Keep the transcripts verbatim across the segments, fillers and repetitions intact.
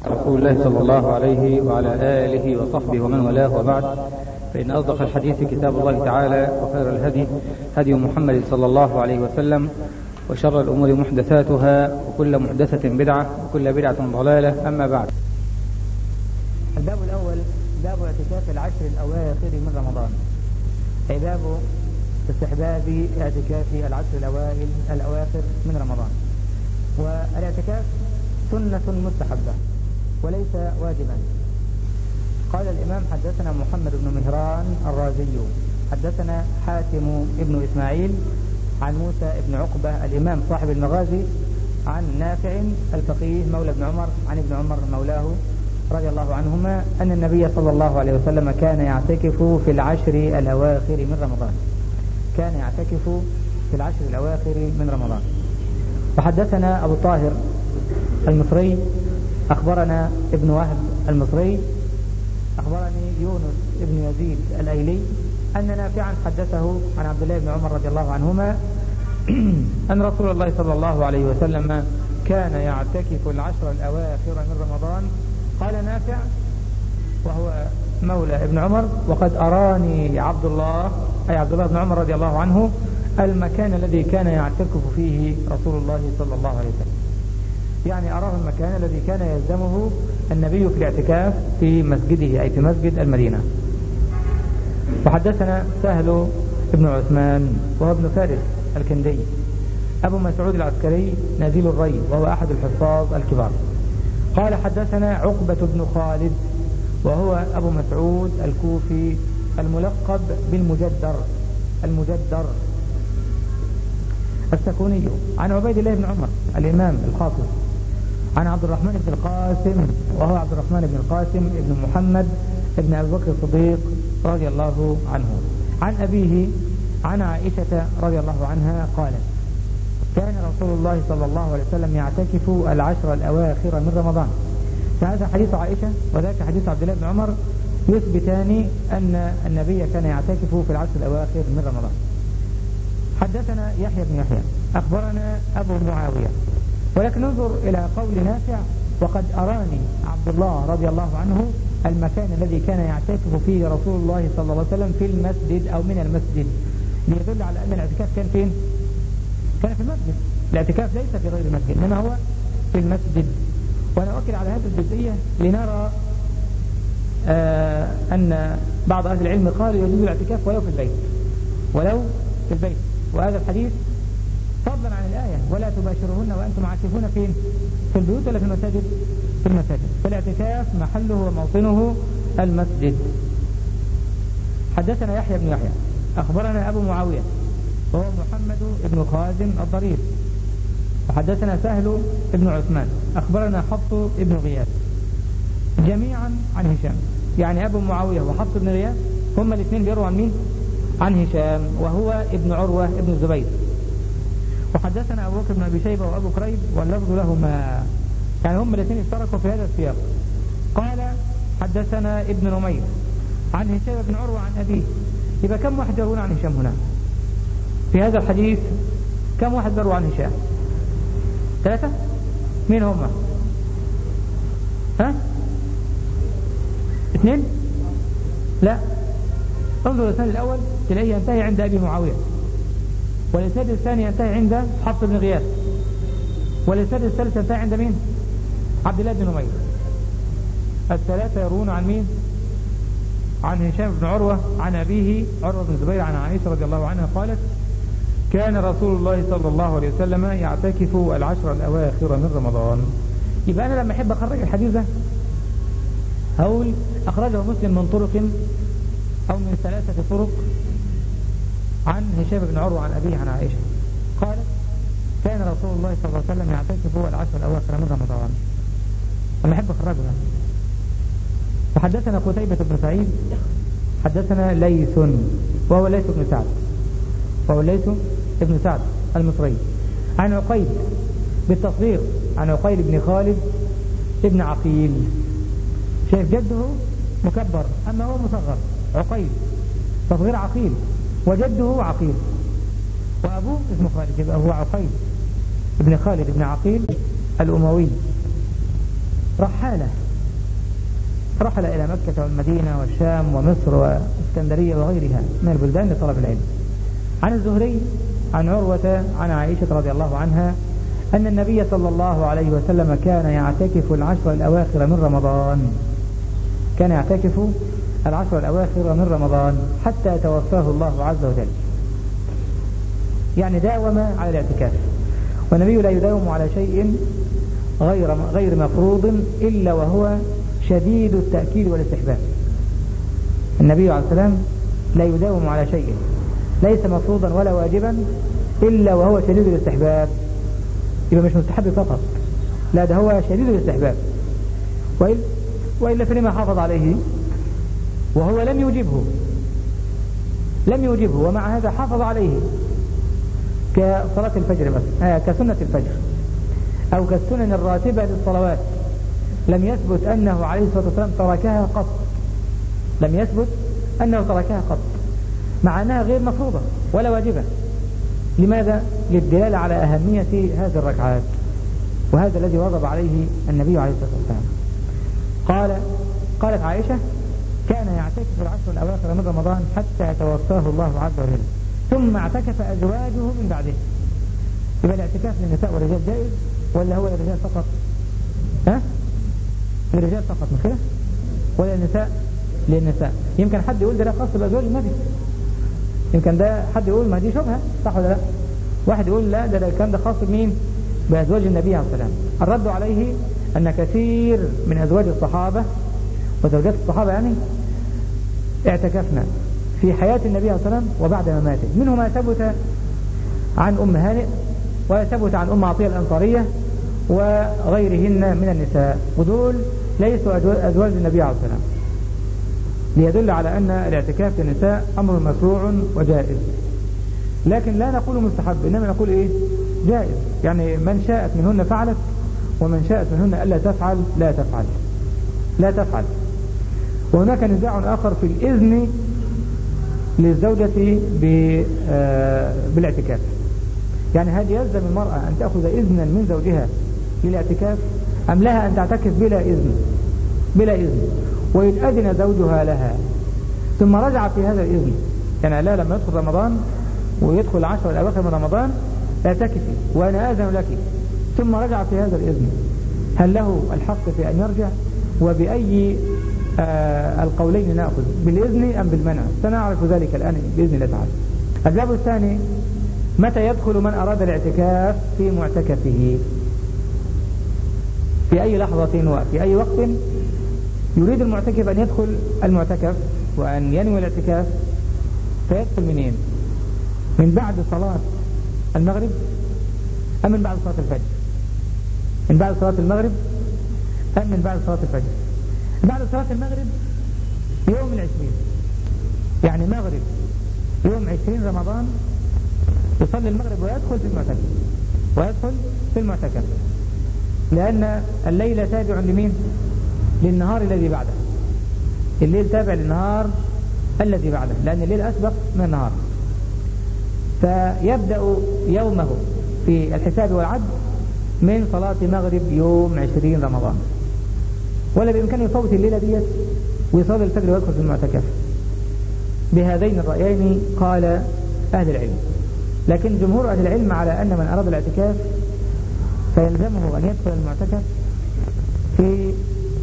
رسول الله صلى الله عليه وعلى آله وصحبه ومن والاه، وبعد، فإن أصدق الحديث كتاب الله تعالى، وخير الهدي هدي محمد صلى الله عليه وسلم، وشر الأمور محدثاتها، وكل محدثة بدعة، وكل بدعة ضلالة. أما بعد، الباب الأول باب اعتكاف العشر الأواخر من رمضان، أي باب استحباب اعتكاف العشر الأوائل الأواخر من رمضان. والاعتكاف سنة مستحبة وليس واجبا. قال الإمام: حدثنا محمد بن مهران الرازي، حدثنا حاتم ابن إسماعيل عن موسى ابن عقبة الإمام صاحب المغازي، عن نافع الفقيه مولى ابن عمر عن ابن عمر مولاه رضي الله عنهما أن النبي صلى الله عليه وسلم كان يعتكف في العشر الأواخر من رمضان كان يعتكف في العشر الأواخر من رمضان. وحدثنا أبو طاهر المصري أخبرنا ابن وهب المصري أخبرني يونس ابن يزيد الأيلي أن نافعا حدثه عن عبد الله بن عمر رضي الله عنهما أن رسول الله صلى الله عليه وسلم كان يعتكف العشر الأواخر من رمضان. قال نافع وهو مولى ابن عمر: وقد أراني عبد الله أي عبد الله بن عمر رضي الله عنه المكان الذي كان يعتكف فيه رسول الله صلى الله عليه وسلم، يعني أراه المكان الذي كان يلزمه النبي في الاعتكاف في مسجده، أي في مسجد المدينة. وحدثنا سهل بن عثمان وهو ابن فارس الكندي أبو مسعود العسكري نزيل الري، وهو أحد الحفاظ الكبار. قال: حدثنا عقبة بن خالد وهو أبو مسعود الكوفي الملقب بالمجدر المجدر السكوني، عن عبيد الله بن عمر الإمام الحافظ، عن عبد الرحمن بن القاسم وهو عبد الرحمن بن القاسم ابن محمد ابن أبي بكر الصديق رضي الله عنه، عن أبيه عن عائشة رضي الله عنها قالت: كان رسول الله صلى الله عليه وسلم يعتكف العشر الأواخر من رمضان. فهذا حديث عائشة وذاك حديث عبد الله بن عمر يثبتان أن النبي كان يعتكف في العشر الأواخر من رمضان. حدثنا يحيى بن يحيى أخبرنا أبو معاوية، ولكن ننظر إلى قول نافع: وقد أراني عبد الله رضي الله عنه المكان الذي كان يعتكف فيه رسول الله صلى الله عليه وسلم في المسجد أو من المسجد، ليدل على أن الاعتكاف كان فين؟ كان في المسجد. الاعتكاف ليس في غير المسجد، إنما هو في المسجد. وأنا أؤكد على هذه الجزئية لنرى آه أن بعض أهل العلم قالوا يجوز الاعتكاف ولو في البيت ولو في البيت وهذا الحديث فضلا عن الآية: ولا تباشرهن وأنتم عاكفون فين؟ في البيوت ولا في المساجد؟ في المساجد. فالاعتكاف محله وموطنه المسجد. حدثنا يحيى بن يحيى أخبرنا أبو معاوية وهو محمد بن خازم الضرير، وحدثنا سهل بن عثمان أخبرنا حفص بن غياث، جميعا عن هشام. يعني أبو معاوية وحفص بن غياث هم الاثنين بيروا عن مين؟ عن هشام وهو ابن عروة ابن الزبير. وحدثنا أبو بكر بن أبي شيبة وأبو كريب واللفظ لهما، يعني هم الاثنين اشتركوا في هذا السياق. قال: حدثنا ابن نمير عن هشام بن عروة عن أبيه. يبقى كم واحد يروون عن هشام هنا في هذا الحديث؟ كم واحد يروون عن هشام؟ ثلاثة؟ مين هم؟ ها؟ اثنين؟ لا، انظر الإسناد الأول تلاقيه ينتهي عند أبي معاوية، والإسناد الثاني ينتهي عند حفص بن غياث، والإسناد الثالث ينتهي عند مين؟ عبد الله بن نمير. الثلاثة يروون عن مين؟ عن هشام بن عروة عن أبيه عروة بن الزبير عن عائشة رضي الله عنها قالت: كان رسول الله صلى الله عليه وسلم يعتكف العشر الأواخر من رمضان. يبقى أنا لما أحب أخرج الحديث ده هقول أخرجه مسلم من طرق أو من ثلاثة طرق عن هشام بن عروة عن أبيه عن عائشة قالت: كان رسول الله صلى الله عليه وسلم يعتكف العشر الأواخر من رمضان. لما أحب أخرجه ده. فحدثنا قتيبة بن سعيد حدثنا ليث وهو ليث بن سعد وهو ليث بن سعد المصري عن عقيل بالتصغير، عن عقيل بن خالد ابن عقيل. شايف جده مكبر أما هو مصغر، عقيل تصغير عقيل، وجده عقيل وأبوه اسمه خالد، يبقى هو عقيل ابن خالد ابن عقيل الأموي رحالة، رحل إلى مكة والمدينة والشام ومصر واسكندرية وغيرها من البلدان لطلب العلم. عن الزهري عن عروة عن عائشة رضي الله عنها أن النبي صلى الله عليه وسلم كان يعتكف العشر الأواخر من رمضان كان يعتكف العشر الأواخر من رمضان حتى توفاه الله عز وجل، يعني داوم على الاعتكاف. والنبي لا يداوم على شيء غير غير مفروض إلا وهو شديد التأكيد والاستحباب. النبي عليه السلام لا يداوم على شيء ليس مفروضا ولا واجبا إلا وهو شديد الاستحباب، يبقى مش مستحب فقط، لا ده هو شديد الاستحباب. وإلا, وإلا فلما حافظ عليه وهو لم يوجبه لم يوجبه ومع هذا حافظ عليه، كصلاة الفجر مثلا، آه كسنة الفجر أو كالسنن الراتبة للصلوات، لم يثبت أنه عليه الصلاة والسلام تركها قط، لم يثبت أنه تركها قط مع أنها غير مفروضة ولا واجبة. لماذا؟ للدلالة على أهمية هذه الركعات، وهذا الذي واظب عليه النبي عليه الصلاة والسلام. قال قالت عائشة كان يعتكف العشر الأواخر من رمضان حتى توفاه الله عز وجل، ثم اعتكف أزواجه من بعده. يبقى الاعتكاف للنساء والرجال جائز ولا هو للرجال فقط؟ ها؟ للرجال فقط مش كده؟ ولا النساء؟ للنساء. يمكن حد يقول ده لا خاص بأزواج النبي، يمكن ده حد يقول ما دي شبهة، صح ولا لا؟ واحد يقول لا ده الكلام ده خاص بمين؟ بأزواج النبي عليه السلام. الرد عليه أن كثير من أزواج الصحابة وزوجات الصحابة يعني اعتكفنا في حياة النبي عليه السلام وبعد مماته، منه ما ثبت عن أم هانئ وثبت عن أم عطية الأنصارية وغيرهن من النساء، ودول ليسوا أزواج النبي عليه السلام، ليدل على أن الاعتكاف للنساء أمر مشروع وجائز. لكن لا نقول مستحب، إنما نقول إيه؟ جائز، يعني من شاءت منهن فعلت ومن شاءت منهن ألا تفعل لا تفعل لا تفعل. وهناك نزاع آخر في الإذن للزوجة بالاعتكاف، يعني هل يلزم المرأة أن تأخذ إذنا من زوجها للاعتكاف أم لها أن تعتكف بلا إذن بلا إذن وإن أذن زوجها لها ثم رجع في هذا الإذن، يعني لا لما يدخل رمضان ويدخل العشر الأواخر من رمضان اعتكفي وأنا آذن لك، ثم رجع في هذا الإذن، هل له الحق في أن يرجع؟ وبأي آه القولين نأخذ، بالإذن أم بالمنع؟ سنعرف ذلك الآن بإذن الله تعالى. الباب الثاني: متى يدخل من أراد الاعتكاف في معتكفه؟ في أي لحظة وفي أي وقت يريد المعتكف أن يدخل المعتكف وأن ينوي الاعتكاف، فيدخل منين؟ من بعد صلاة المغرب أم من بعد صلاة الفجر؟ من بعد صلاة المغرب أم من بعد صلاة الفجر؟ بعد صلاة المغرب يوم العشرين، يعني مغرب يوم عشرين رمضان يصلي المغرب ويدخل في المعتكف ويدخل في المعتكف لأن الليل تابع لمين؟ للنهار الذي بعده. الليل تابع للنهار الذي بعده، لأن الليل أسبق من النهار، فيبدأ يومه في الحساب والعد من صلاة مغرب يوم عشرين رمضان، ولا بإمكانه يفوت الليلة ديت ويصلي الفجر ويدخل في المعتكف. بهذين الرأيين قال أهل العلم، لكن جمهور أهل العلم على أن من أراد الاعتكاف فيلزمه أن يدخل المعتكف في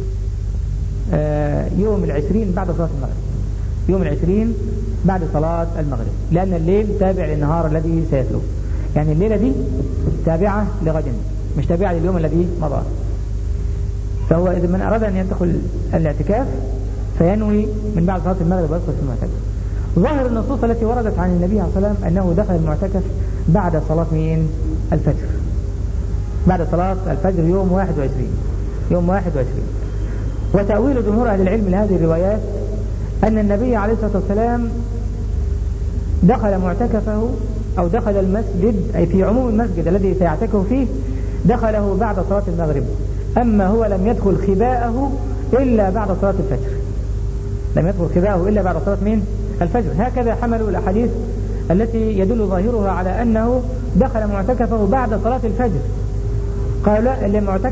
يوم العشرين بعد صلاة المغرب، يوم العشرين بعد صلاة المغرب، لأن الليل تابع للنهار الذي سيتلو، يعني الليلة دي تابعة لغد مش تابعة لليوم الذي مضى. فهو إذا من أراد أن يدخل الاعتكاف فينوي من بعد صلاة المغرب ويدخل في المعتكف. ظاهر النصوص التي وردت عن النبي عليه الصلاة والسلام أنه دخل المعتكف بعد صلاة مين؟ الفجر، بعد صلاة الفجر يوم واحد وعشرين يوم واحد وعشرين. وتأويل جمهور أهل العلم لهذه الروايات أن النبي عليه الصلاة والسلام دخل معتكفه أو دخل المسجد، أي في عموم المسجد الذي سيعتكف فيه، دخله بعد صلاة المغرب، أما هو لم يدخل خباءه إلا بعد صلاة الفجر، لم يدخل خباءه إلا بعد صلاة مين؟ الفجر. هكذا حملوا الأحاديث التي يدل ظاهرها على أنه دخل معتكفه بعد صلاة الفجر. قالوا لا، اللي معتكف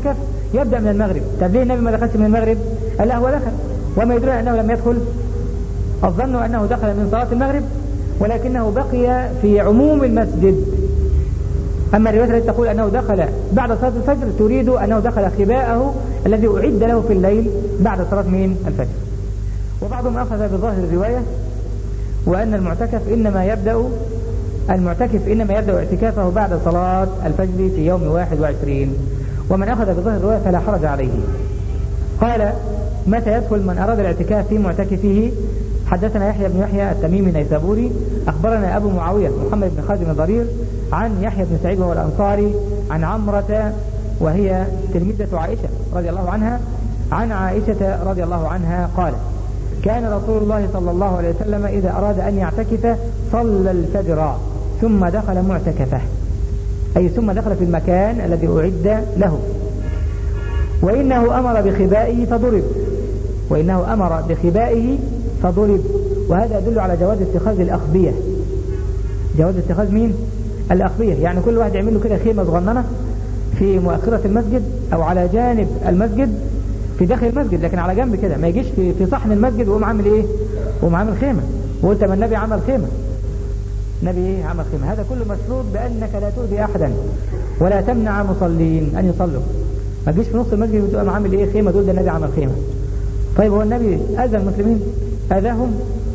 يبدأ من المغرب. طب ليه النبي ما دخلش من المغرب؟ قال لا هو دخل، وما يدرون أنه لم يدخل؟ الظن أنه دخل من صلاة المغرب ولكنه بقي في عموم المسجد. أما الرواية التي تقول أنه دخل بعد صلاة الفجر تريد أنه دخل خباءه الذي أعد له في الليل بعد صلاة من الفجر. وبعضهم أخذ بظاهر الرواية وأن المعتكف إنما يبدأ المعتكف إنما يبدأ اعتكافه بعد صلاة الفجر في يوم واحد وعشرين، ومن أخذ بظاهر الرواية فلا حرج عليه. قال متى يدخل من أراد الاعتكاف في معتكفه؟ حدثنا يحيى بن يحيى التميمي النيسابوري أخبرنا أبو معاوية محمد بن خالد بن ضرير عن يحيى بن سعيد وهو الأنصاري عن عمرة وهي تلميذة عائشة رضي الله عنها عن عائشة رضي الله عنها قال كان رسول الله صلى الله عليه وسلم إذا أراد أن يعتكف صلى الفجر ثم دخل معتكفه، أي ثم دخل في المكان الذي أعد له. وإنه أمر بخبائه فضرب وإنه أمر بخبائه فضرب وهذا يدل على جواز اتخاذ الأخبية. جواز اتخاذ مين؟ الأخبية، يعني كل واحد يعمل له كده خيمة صغننة في مؤخرة المسجد أو على جانب المسجد في داخل المسجد، لكن على جنب كده، ما يجيش في في صحن المسجد ويقوم عامل إيه؟ ويقوم عامل خيمة وقلت ما النبي عمل خيمة. النبي إيه عمل خيمة؟ هذا كله مشروط بأنك لا تؤذي أحدا ولا تمنع مصلين أن يصلوا. ما تجيش في نص المسجد وتقوم عامل إيه خيمة دول ده النبي عمل خيمة. طيب هو النبي أذى المسلمين؟ أذاهم؟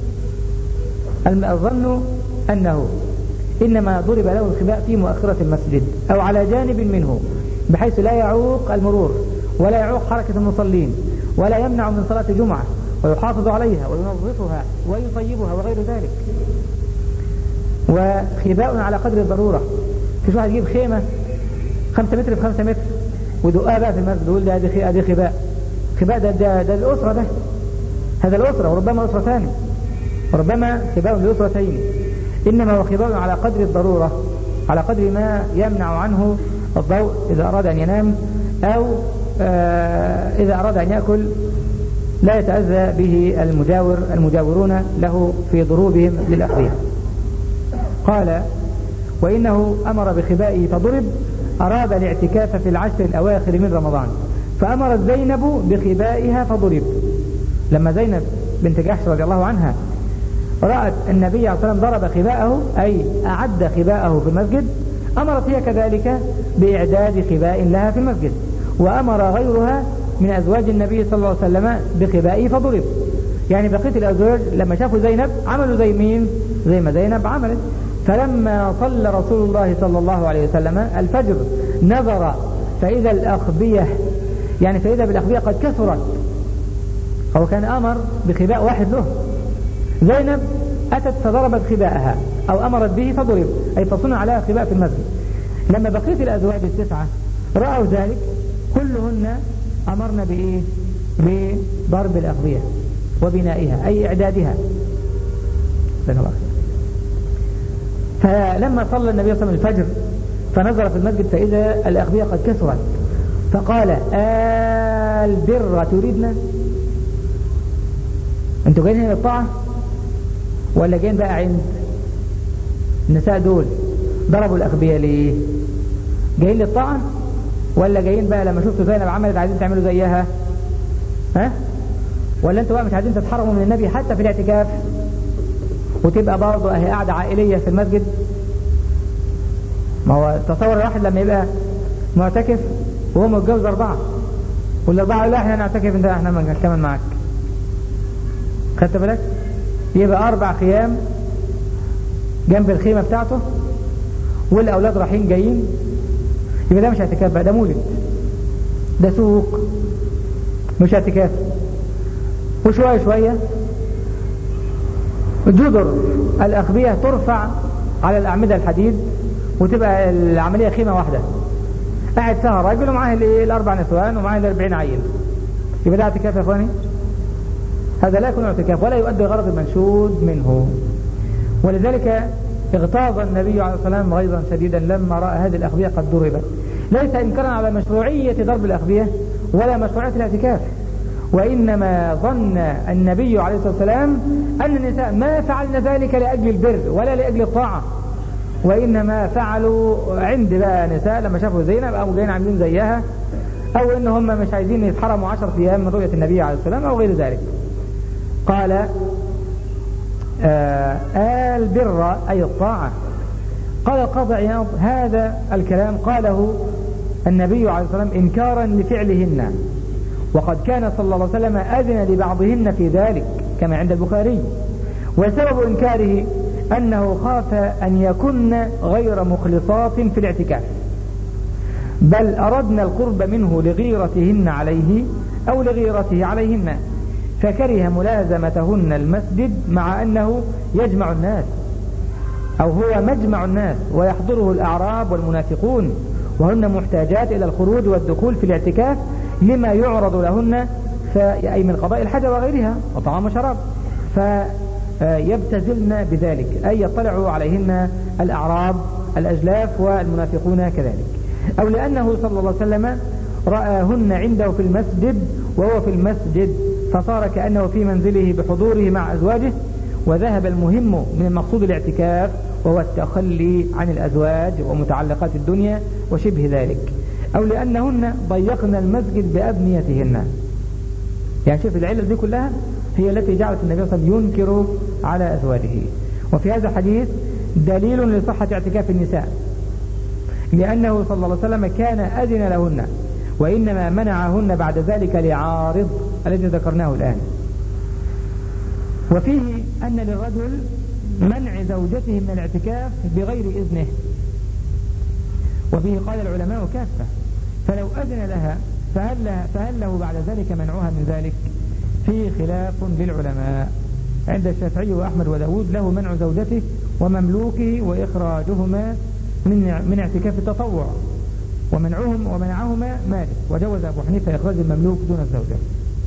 الظن أنه إنما ضرب له الخباء في مؤخرة المسجد أو على جانب منه بحيث لا يعوق المرور ولا يعوق حركة المصلين ولا يمنع من صلاة جمعة ويحافظ عليها وينظفها ويطيبها وغير ذلك. وخباء على قدر الضرورة. فيش واحد يجيب خيمة خمسة متر في خمسة متر ودقها بقى في المسجد ويقول ده هذه خباء. خباء ده, ده, ده الأسرة، ده هذا الأسرة وربما أسرتان وربما خباء لأسرتين. إنما هو خباء على قدر الضرورة، على قدر ما يمنع عنه الضوء إذا أراد أن ينام أو آه إذا أراد أن يأكل لا يتأذى به المجاور المجاورون له في ضروبهم للأخذية. قال وإنه أمر بخبائه فضرب أراد الاعتكاف في العشر الأواخر من رمضان فأمرت زينب بخبائها فضرب. لما زينب بنت جحش رضي الله عنها رأت النبي عليه الصلاة والسلام ضرب خباءه أي أعد خباءه في المسجد أمرت هي كذلك بإعداد خباء لها في المسجد، وأمر غيرها من أزواج النبي صلى الله عليه وسلم بخبائه فضرب. يعني بقية الأزواج لما شافوا زينب عملوا زي مين؟ زي ما زينب عملت. فلما صلى رسول الله صلى الله عليه وسلم الفجر نظر فإذا الأخبية يعني فإذا بالأخبية قد كثرت. هو كان أمر بخباء واحد له، زينب أتت فضربت خباءها أو أمرت به فضرب أي فصنع عليها خباء في المسجد. لما بقيت الأزواج التسعة رأوا ذلك كلهن أمرنا بإيه؟ بضرب الأخبية وبنائها أي إعدادها. فلما صلى النبي صلى الله عليه وسلم الفجر فنظر في المسجد فإذا الأخبية قد كثرت فقال البر تريدنا؟ انتوا جايين هنا للطاعة ولا جايين بقى عند النساء دول ضربوا الأخبية ليه؟ جايين للطاعة ولا جايين بقى لما شفتوا زينب عملت عايزين تعملوا زيها؟ ها؟ ولا انتوا بقى مش عايزين تتحرموا من النبي حتى في الاعتكاف وتبقى برضه اهي قاعدة عائلية في المسجد؟ ما هو تصور الواحد لما يبقى معتكف وهو متجوز أربعة والأربعة لا احنا نعتكف انت احنا ما كمان معاك. خدت بالك؟ يبقى أربع خيام جنب الخيمة بتاعته والأولاد رايحين جايين، يبقى ده مش اعتكاف بقى، ده مولد، ده سوق مش اعتكاف. وشوية شوية جدر الأخبية ترفع على الأعمدة الحديد وتبقى العملية خيمة واحدة قاعد فيها راجل ومعاه الأربع نسوان ومعاه الأربعين عيل. يبقى ده اعتكاف يا اخواني؟ هذا لا يكون اعتكاف ولا يؤدي غرض المنشود منه. ولذلك اغتاظ النبي عليه الصلاة والسلام غيظا شديدا لما رأى هذه الأخبية قد ضربت، ليس إنكارا على مشروعية ضرب الأخبية ولا مشروعية الاعتكاف، وإنما ظن النبي عليه الصلاة والسلام أن النساء ما فعلن ذلك لأجل البر ولا لأجل الطاعة، وإنما فعلوا عند بقى نساء لما شافوا زينب قاموا جايين عاملين زيها أو إن هم مش عايزين يتحرموا عشرة أيام من رؤية النبي عليه السلام أو غير ذلك. قال آه آل بر أي الطاعة. قال القاضي عياض هذا الكلام قاله النبي عليه الصلاة والسلام إنكارا لفعلهن، وقد كان صلى الله عليه وسلم أذن لبعضهن في ذلك كما عند البخاري، وسبب إنكاره أنه خاف أن يكن غير مخلصات في الاعتكاف، بل أردنا القرب منه لغيرتهن عليه أو لغيرته عليهن، فكره ملازمتهن المسجد مع أنه يجمع الناس أو هو مجمع الناس ويحضره الأعراب والمنافقون، وهن محتاجات إلى الخروج والدخول في الاعتكاف لما يعرض لهن أي من قضاء الحاجة وغيرها وطعام وشراب، فيبتزلن بذلك أي يطلعوا عليهن الأعراب الأجلاف والمنافقون كذلك، أو لأنه صلى الله عليه وسلم رآهن عنده في المسجد وهو في المسجد فصار كأنه في منزله بحضوره مع أزواجه، وذهب المهم من المقصود الاعتكاف وهو التخلي عن الأزواج ومتعلقات الدنيا وشبه ذلك، أو لأنهن ضيقن المسجد بأبنيتهن. يعني شوف العلة دي كلها هي التي جعلت النبي صلى الله عليه وسلم ينكر على أزواجه. وفي هذا الحديث دليل لصحة اعتكاف النساء، لأنه صلى الله عليه وسلم كان أذن لهن، وإنما منعهن بعد ذلك لعارض الذي ذكرناه الآن. وفيه أن للرجل منع زوجته من الاعتكاف بغير إذنه، وبه قال العلماء كافة، فلو أذن لها فهل, لها فهل له بعد ذلك منعها من ذلك؟ فيه خلاف للعلماء. عند الشافعي وأحمد وداود له منع زوجته ومملوكه وإخراجهما من من اعتكاف التطوع، ومنعهم ومنعهما مالك، وجوز أبو حنيفة إخراج المملوك دون الزوجة.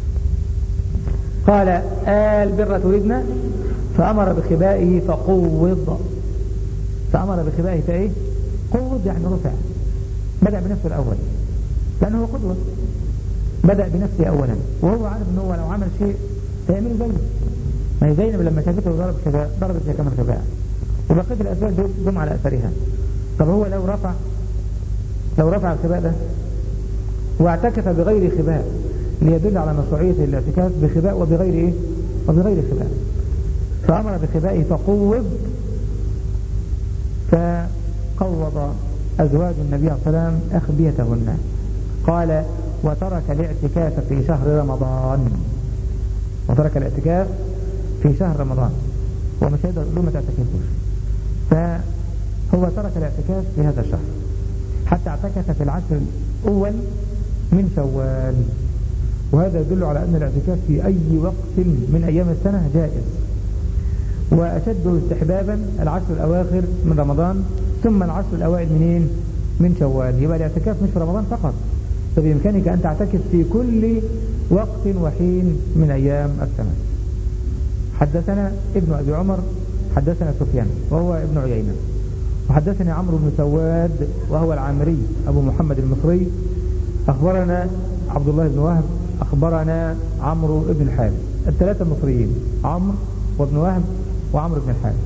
قال آل بر تريدنا فأمر بخبائه فقوض، فأمر بخبائه فإيه؟ قوض يعني رفع، بدأ بنفسه الأول لأنه هو قدوة، بدأ بنفسه أولا وهو عارف أنه لو عمل شيء سيعمله زيه. ما هي زينب لما شافته ضرب خباء ضربت زي كمان خباء، وبقيت الأسباب دم على أثرها. طب هو لو رفع لو رفع الخباء ده واعتكف بغير خباء ليدل على مشروعية الاعتكاف بخباء وبغير إيه؟ وبغير خباء، فأمر بخبائه فقوض، فقوض أزواج النبي صلى الله عليه وسلم أخبيتهن. قال وترك الاعتكاف في شهر رمضان، وترك الاعتكاف في شهر رمضان، ومش هيقدر يقول ما تعتكفوش، فهو ترك الاعتكاف في هذا الشهر حتى اعتكف في العشر الأول من شوال، وهذا يدل على أن الاعتكاف في أي وقت من أيام السنة جائز، وأشده استحبابا العشر الأواخر من رمضان ثم العشر الأوائل منين؟ من شوال. يبقى الاعتكاف مش في رمضان فقط، فبإمكانك أن تعتكف في كل وقت وحين من أيام السنة. حدثنا ابن أبي عمر حدثنا سفيان وهو ابن عيينة، وحدثني عمرو بن سواد وهو العامري أبو محمد المصري، أخبرنا عبد الله بن وهب أخبرنا عمرو بن الحارث، الثلاثة المصريين عمرو وابن وهب وعمرو بن الحارث.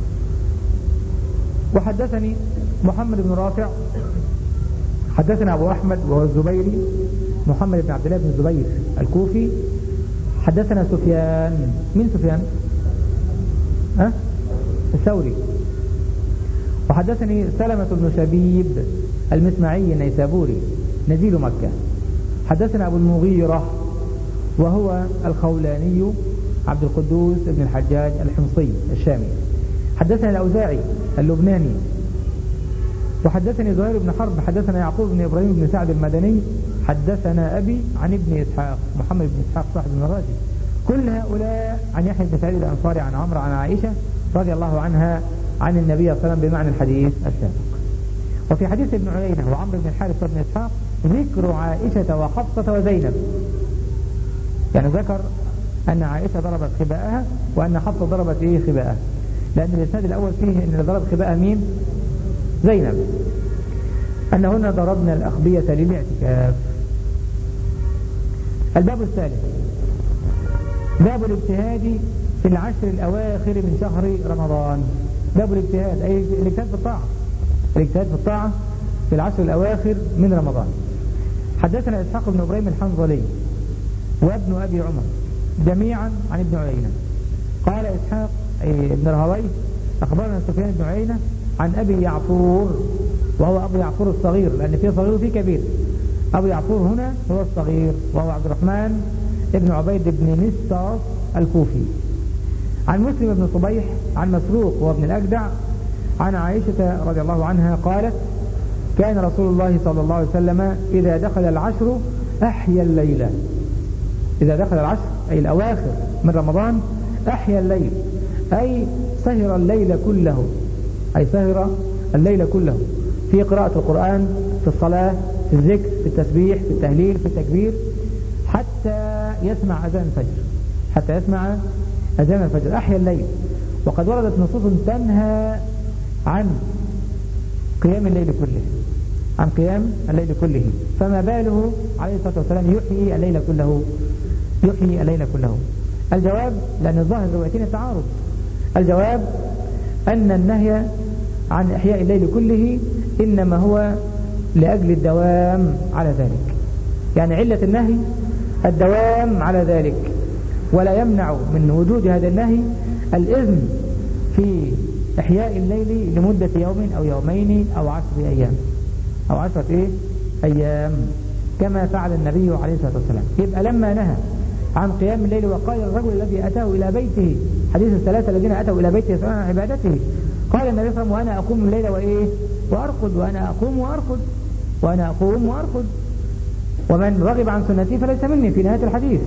وحدثني محمد بن رافع حدثنا أبو أحمد وهو الزبيري محمد بن عبد الله بن الزبير الكوفي. حدثنا سفيان، من سفيان؟ أه؟ الثوري. وحدثني سلمة بن شبيب المسمعي النيسابوري نزيل مكة. حدثنا أبو المغيرة وهو الخولاني عبد القدوس بن الحجاج الحمصي الشامي. حدثنا الأوزاعي اللبناني. وحدثني زهير بن حرب حدثنا يعقوب بن إبراهيم بن سعد المدني حدثنا أبي عن ابن إسحاق محمد بن إسحاق صاحب المغازي. كل هؤلاء عن يحيى بن سعيد الأنصاري عن عمرو عن عائشة رضي الله عنها عن النبي صلى الله عليه وسلم بمعنى الحديث السابق. وفي حديث ابن عيينة وعمرو بن الحارث وابن إسحاق ذكر عائشة وحفصة وزينب، يعني ذكر أن عائشة ضربت خباءها وأن حفصة ضربت إيه خباءها، لأن الإسناد الأول فيه أن ضرب خباءها مين؟ زينب، أنهن ضربن الأخبية للاعتكاف. الباب الثالث باب الاجتهاد في العشر الأواخر من شهر رمضان. باب الاجتهاد أي الاجتهاد في الطاعة، الاجتهاد في الطاعة في العشر الأواخر من رمضان. حدثنا إسحاق بن إبراهيم الحنظلي وابن أبي عمر جميعا عن ابن عيينة. قال إسحاق ابن رهويه أخبرنا سفيان بن عيينة عن أبي يعفور، وهو أبو يعفور الصغير، لأن فيه صغير وفيه كبير. أبو يعفور هنا هو الصغير، وهو عبد الرحمن ابن عبيد بن نسطاس الكوفي. عن مسلم بن صبيح عن مسروق وابن الأجدع عن عائشة رضي الله عنها قالت: كان رسول الله صلى الله عليه وسلم إذا دخل العشر أحيا الليل. إذا دخل العشر أي الأواخر من رمضان أحيا الليل، أي سهر الليل كله، أي سهر الليل كله في قراءة القرآن، في الصلاة، في الذكر، في التسبيح، في التهليل، في التكبير، حتى يسمع أذان الفجر، حتى يسمع أذان الفجر. أحيا الليل. وقد وردت نصوص تنهى عن قيام الليل كله، عن قيام الليل كله، فما باله عليه الصلاة والسلام يحيي الليل كله، يحيي الليل كله. الجواب، لأن الظاهر روايتين التعارض، الجواب أن النهي عن إحياء الليل كله إنما هو لأجل الدوام على ذلك، يعني علة النهي الدوام على ذلك، ولا يمنع من وجود هذا النهي الإذن في إحياء الليل لمدة يوم أو يومين أو عشر أيام أو عشرة إيه؟ أيام، كما فعل النبي عليه الصلاة والسلام. يبقى لما نهى عن قيام الليل وقال الرجل الذي أتاه إلى بيته، حديث الثلاثة الذين أتوا إلى بيته يسألون عن عبادته، قال النبي صلى الله عليه وسلم: وأنا أقوم الليل وإيه وأرقد، وأنا أقوم وأرقد، وأنا أقوم وأرقد، ومن رغب عن سنتي فليس مني، في نهاية الحديث.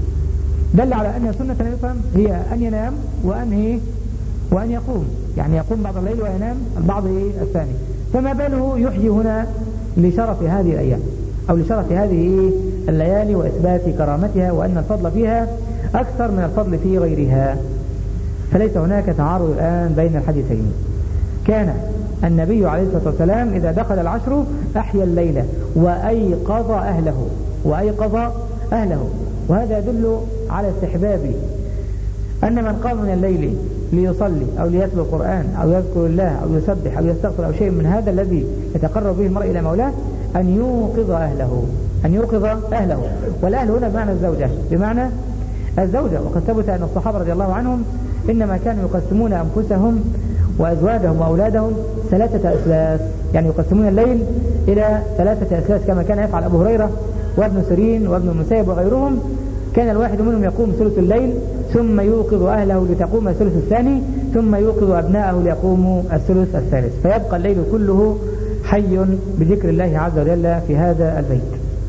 دل على أن سنة النبي صلى الله عليه وسلم هي أن ينام وأن إيه وأن يقوم، يعني يقوم بعض الليل وينام البعض إيه الثاني. فما باله يحيي هنا لشرف هذه الأيام أو لشرف هذه الليالي وإثبات كرامتها، وأن الفضل فيها أكثر من الفضل في غيرها. فليس هناك تعارض الآن بين الحديثين. كان النبي عليه الصلاة والسلام إذا دخل العشر أحيا الليل وأيقظ أهله، وأيقظ أهله، وهذا يدل على استحباب أن من قام من الليل ليصلي أو ليتلو القرآن أو يذكر الله أو يسبح أو يستغفر أو شيء من هذا الذي يتقرب به المرء إلى مولاه أن يوقظ أهله، أن يوقظ أهله. والأهل هنا بمعنى الزوجة، بمعنى الزوجة. وقد ثبت أن الصحابة رضي الله عنهم إنما كانوا يقسمون أنفسهم وأزواجهم وأولادهم ثلاثة أثلاث، يعني يقسمون الليل إلى ثلاثة أثلاث كما كان يفعل أبو هريرة وابن سيرين وابن المسيب وغيرهم. كان الواحد منهم يقوم ثلث الليل ثم يوقظ أهله لتقوم الثلث الثاني، ثم يوقظ أبناءه ليقوموا الثلث الثالث، فيبقى الليل كله حي بذكر الله عز وجل في هذا البيت.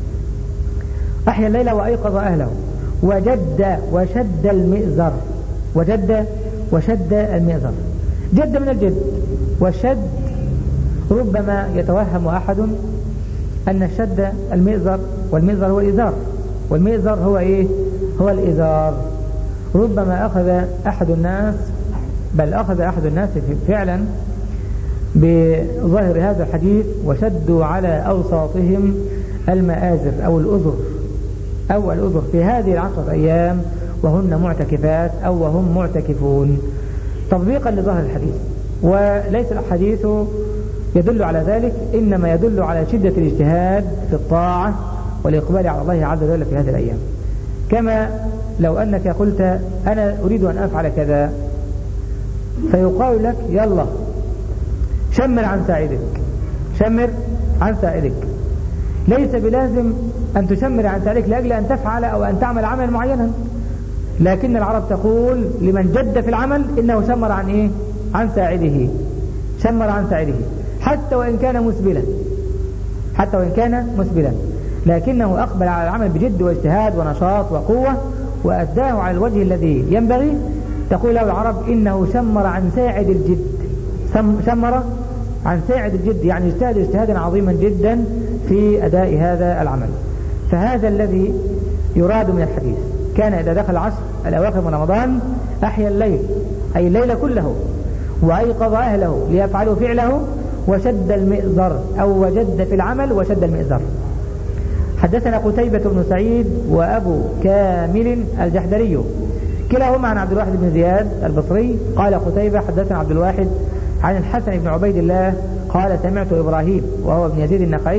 أحيا الليل وأيقظ أهله وجد وشد المئزر، وجد وشد المئزر. جد من الجد، والشد ربما يتوهم أحد أن الشد المئزر، والمئزر هو الإزار، والمئزر هو إيه؟ هو الإزار. ربما أخذ أحد الناس، بل أخذ أحد الناس فعلا بظاهر هذا الحديث وشدوا على أوساطهم المآزر أو الأذر أو الأذر في هذه العشرة أيام وهن معتكفات أو وهم معتكفون، تطبيقا لظاهر الحديث. وليس الحديث يدل على ذلك، إنما يدل على شدة الاجتهاد في الطاعة والإقبال على الله عز وجل في هذه الأيام. كما لو أنك قلت أنا أريد أن أفعل كذا، فيقال لك يلا شمر عن ساعدك، شمر عن ساعدك. ليس بلازم أن تشمر عن ساعدك لأجل أن تفعل أو أن تعمل عمل معينا، لكن العرب تقول لمن جد في العمل إنه شمر عن إيه؟ عن ساعده، شمر عن ساعده حتى وإن كان مسبلا، حتى وإن كان مسبلا، لكنه أقبل على العمل بجد واجتهاد ونشاط وقوة وأداه على الوجه الذي ينبغي. تقول له العرب إنه شمر عن ساعد الجد، شمر عن ساعد الجد، يعني اجتهد اجتهادا عظيما جدا في أداء هذا العمل. فهذا الذي يراد من الحديث. كان إذا دخل العشر الأواخر من رمضان أحيا الليل، أي الليل كله، وأيقظ أهله ليفعلوا فعله، وشد المئزر أو وجد في العمل وشد المئزر. حدثنا قتيبة بن سعيد وأبو كامل الجحدري كلاهما عن عبد الواحد بن زياد البصري. قال قتيبة حدثنا عبد الواحد عن الحسن بن عبيد الله قال سمعت إبراهيم وهو ابن يزيد النخعي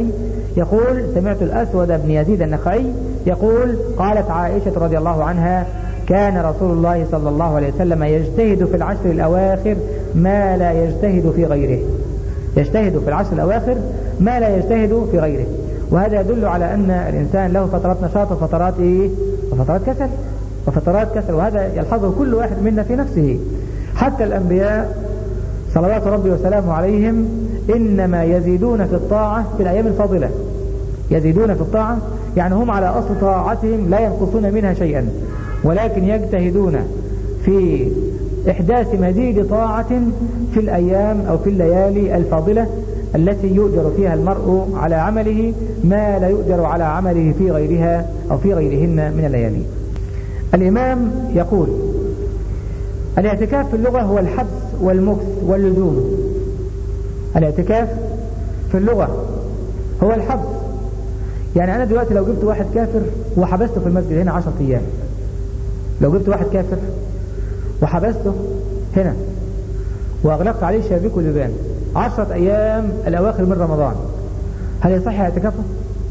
يقول سمعت الأسود بن يزيد النخعي يقول قالت عائشة رضي الله عنها كان رسول الله صلى الله عليه وسلم يجتهد في العشر الأواخر ما لا يجتهد في غيره. يجتهد في العشر الأواخر ما لا يجتهد في غيره. وهذا يدل على أن الإنسان له فترات نشاط وفترات إيه؟ وفترات كسل وفترات كسل وهذا يلحظه كل واحد منا في نفسه. حتى الأنبياء صلوات ربي وسلامه عليهم إنما يزيدون في الطاعة في الأيام الفاضلة. يزيدون في الطاعة يعني هم على أصل طاعتهم لا ينقصون منها شيئا، ولكن يجتهدون في إحداث مزيد طاعة في الأيام أو في الليالي الفاضلة التي يؤجر فيها المرء على عمله ما لا يؤجر على عمله في غيرها أو في غيرهن من الليالي. الإمام يقول الاعتكاف في اللغة هو الحبس والمكث واللزوم. الاعتكاف في اللغة هو الحبس، يعني أنا دلوقتي لو جبت واحد كافر وحبسته في المسجد هنا عشرة أيام، لو جبت واحد كافر وحبسته هنا وأغلقت عليه شبابيك والبيبان عشرة أيام الأواخر من رمضان، هل يصح اعتكافه؟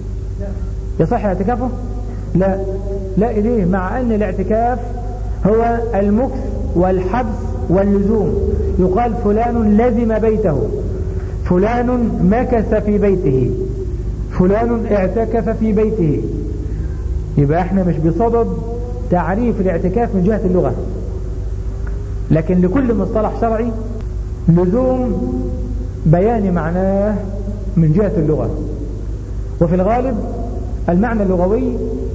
يصح اعتكافه؟ لا لا إليه، مع أن الاعتكاف هو المكث والحبس واللزوم. يقال فلان لزم بيته، فلان مكث في بيته، فلان اعتكف في بيته. يبقى احنا مش بصدد تعريف الاعتكاف من جهة اللغة، لكن لكل مصطلح شرعي لزوم بيان معناه من جهة اللغة. وفي الغالب المعنى اللغوي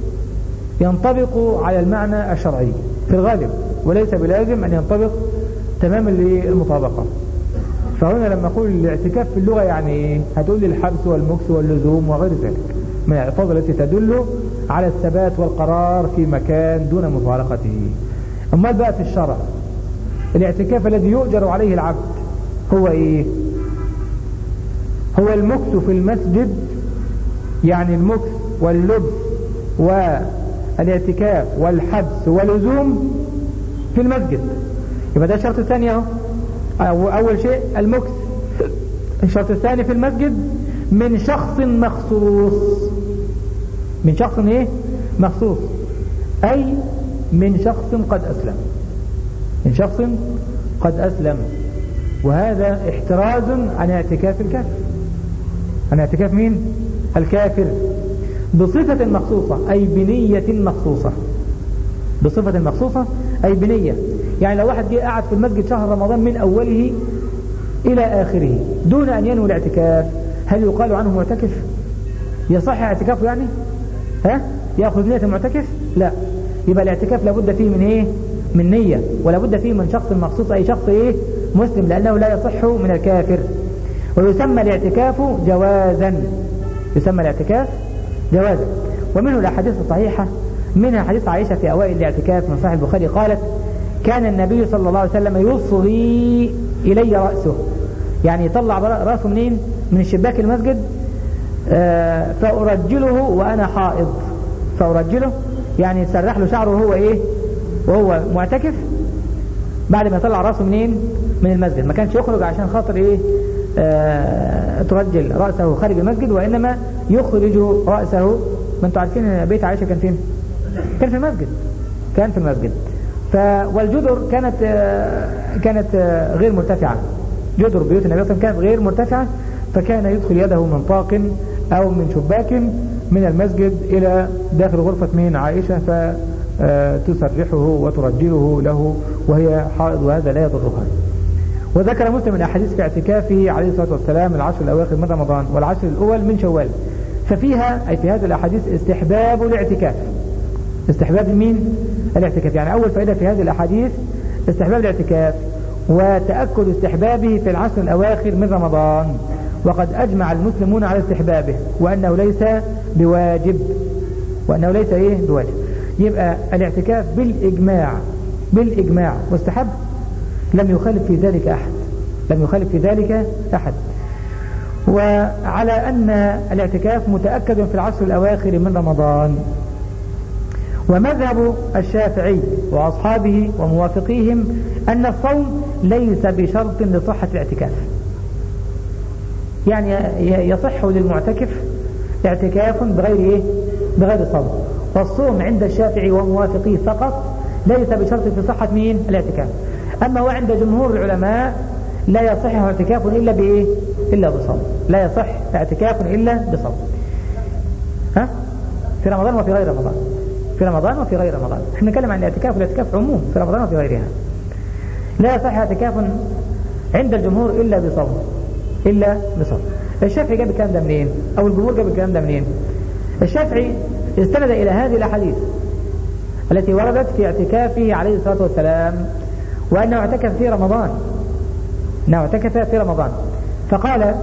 ينطبق على المعنى الشرعي في الغالب، وليس بلازم أن ينطبق تماما للمطابقة. فهنا لما أقول الاعتكاف في اللغة يعني هتقول لي الحبس والمكث واللزوم وغير ذلك من الألفاظ التي تدل على الثبات والقرار في مكان دون مفارقته. أما بقى في الشرع الاعتكاف الذي يؤجر عليه العبد هو إيه؟ هو المكث في المسجد، يعني المكث واللبس والاعتكاف والحبس واللزوم في المسجد. يبقى ده الشرط الثاني اهو. أول شيء المكث. الشرط الثاني في المسجد من شخص مخصوص. من شخص ايه؟ مخصوص، أي من شخص قد أسلم. من شخص قد أسلم، وهذا احتراز عن اعتكاف الكافر. عن اعتكاف مين؟ الكافر، بصفة مخصوصة أي بنية مخصوصة. بصفة مخصوصة أي بنية. يعني لو واحد جه قاعد في المسجد شهر رمضان من أوله إلى آخره دون أن ينوي الاعتكاف، هل يقال عنه معتكف؟ يصح اعتكافه يعني؟ ها؟ يأخذ نية المعتكف؟ لا. يبقى الاعتكاف لابد فيه من إيه؟ من نية، ولابد فيه من شخص مخصوص أي شخص إيه؟ مسلم، لأنه لا يصح من الكافر. ويسمى الاعتكاف جوازا. يسمى الاعتكاف جوازا. ومنه الأحاديث الصحيحة، منها حديث عائشة في أوائل الاعتكاف من صحيح البخاري قالت كان النبي صلى الله عليه وسلم يصغي إلي رأسه، يعني يطلع رأسه منين؟ من الشباك المسجد، آه فأرجله وأنا حائض. فأرجله يعني يسرح له شعره وهو إيه؟ وهو معتكف، بعد ما يطلع رأسه منين؟ من المسجد. ما كانش يخرج عشان خاطر إيه؟ آه ترجل رأسه خارج المسجد، وإنما يخرج رأسه. ما انتوا عارفين بيت عائشة كان فين؟ كان في المسجد. كان في المسجد. ف والجدر كانت آه كانت آه غير مرتفعة. جدر بيوت النبي صلى الله عليه وسلم كانت غير مرتفعة، فكان يدخل يده من طاق أو من شباك من المسجد إلى داخل غرفة من عائشة فتسرحه وترجله له وهي حائض، وهذا لا يضرها. وذكر مسلم الأحاديث في اعتكافه عليه الصلاة والسلام العشر الأواخر من رمضان والعشر الأول من شوال، ففيها أي في هذه الأحاديث استحباب الاعتكاف. استحباب مين؟ الاعتكاف. يعني أول فائدة في هذه الأحاديث استحباب الاعتكاف وتأكد استحبابه في العشر الأواخر من رمضان، وقد أجمع المسلمون على استحبابه وأنه ليس بواجب. وأنه ليس إيه؟ بواجب. يبقى الاعتكاف بالإجماع بالإجماع مستحب، لم يخالف في ذلك أحد. لم يخالف في ذلك أحد. وعلى أن الاعتكاف متأكد في العشر الأواخر من رمضان. ومذهب الشافعي وأصحابه وموافقيهم أن الصوم ليس بشرط لصحة الاعتكاف. يعني يصح للمعتكف اعتكاف بغير إيه؟ بغير صوم. والصوم عند الشافعي وموافقيه فقط ليس بشرط في صحة مين؟ الاعتكاف. أما وعند جمهور العلماء لا يصح اعتكاف إلا بإيه؟ إلا بصوم. لا يصح اعتكاف إلا بصوم. ها؟ في رمضان وفي غير رمضان. في رمضان وفي غير رمضان. احنا نتكلم عن الاعتكاف والاعتكاف عموم في رمضان وفي غيرها. لا يصح اعتكاف عند الجمهور إلا بصوم. إلا بصوم. الشافعي جاب الكلام ده منين؟ أو الجمهور جاب الكلام ده منين؟ الشافعي استند إلى هذه الأحاديث التي وردت في اعتكافه عليه الصلاة والسلام، وأنه اعتكف في رمضان، أنه اعتكف في رمضان، فقال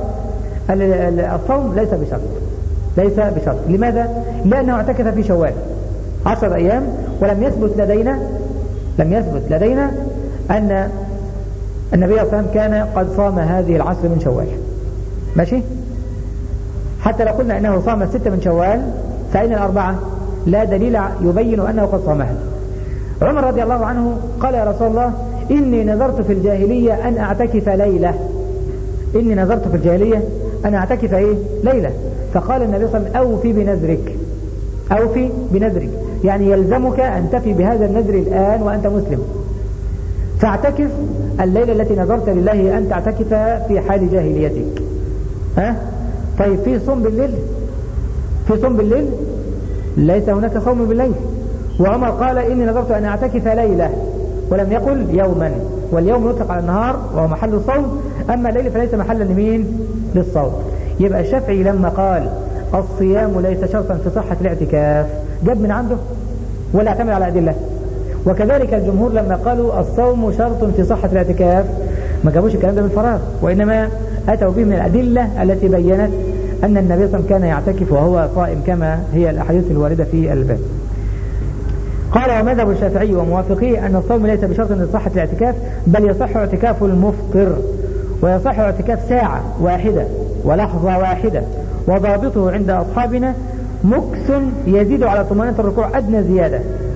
الصوم ليس بشرط، ليس بشرط. لماذا؟ لأنه اعتكف في شوال عشر أيام، ولم يثبت لدينا لم يثبت لدينا أن النبي صلى الله عليه وسلم كان قد صام هذه العشر من شوال. ماشي؟ حتى لو قلنا أنه صام الستة من شوال فأين الأربعة؟ لا دليل يبين أنه قد صامها. عمر رضي الله عنه قال يا رسول الله إني نذرت في الجاهلية أن أعتكف ليلة إني نذرت في الجاهلية أن أعتكف إيه؟ ليلة. فقال النبي صلى الله عليه وسلم أوفي بنذرك أوفي بنذرك، يعني يلزمك أن تفي بهذا النذر الآن وأنت مسلم، فاعتكف الليلة التي نذرت لله أن تعتكف في حال جاهليتك. ها؟ طيب في صوم بالليل؟ في صوم بالليل؟ ليس هناك صوم بالليل. وعمر قال إني نذرت أن أعتكف ليلة، ولم يقل يوما، واليوم يطلق على النهار وهو محل الصوم، أما الليل فليس محلا لمين؟ للصوم. يبقى الشافعي لما قال الصيام ليس شرطا في صحة الاعتكاف جاب من عنده ولا اعتمد على أدلة. وكذلك الجمهور لما قالوا الصوم شرط في صحة الاعتكاف ما جابوش الكلام ده بالفراغ، وإنما أتوا به من الأدلة التي بينت أن النبي صلى الله عليه وسلم كان يعتكف وهو صائم كما هي الأحاديث الواردة في الباب. قال ومذهب الشافعي وموافقيه أن الصوم ليس بشرط لصحة الاعتكاف، بل يصح اعتكاف المفطر، ويصح اعتكاف ساعة واحدة ولحظة واحدة، وضابطه عند أصحابنا مكث يزيد على طمأنينة الركوع أدنى زيادة.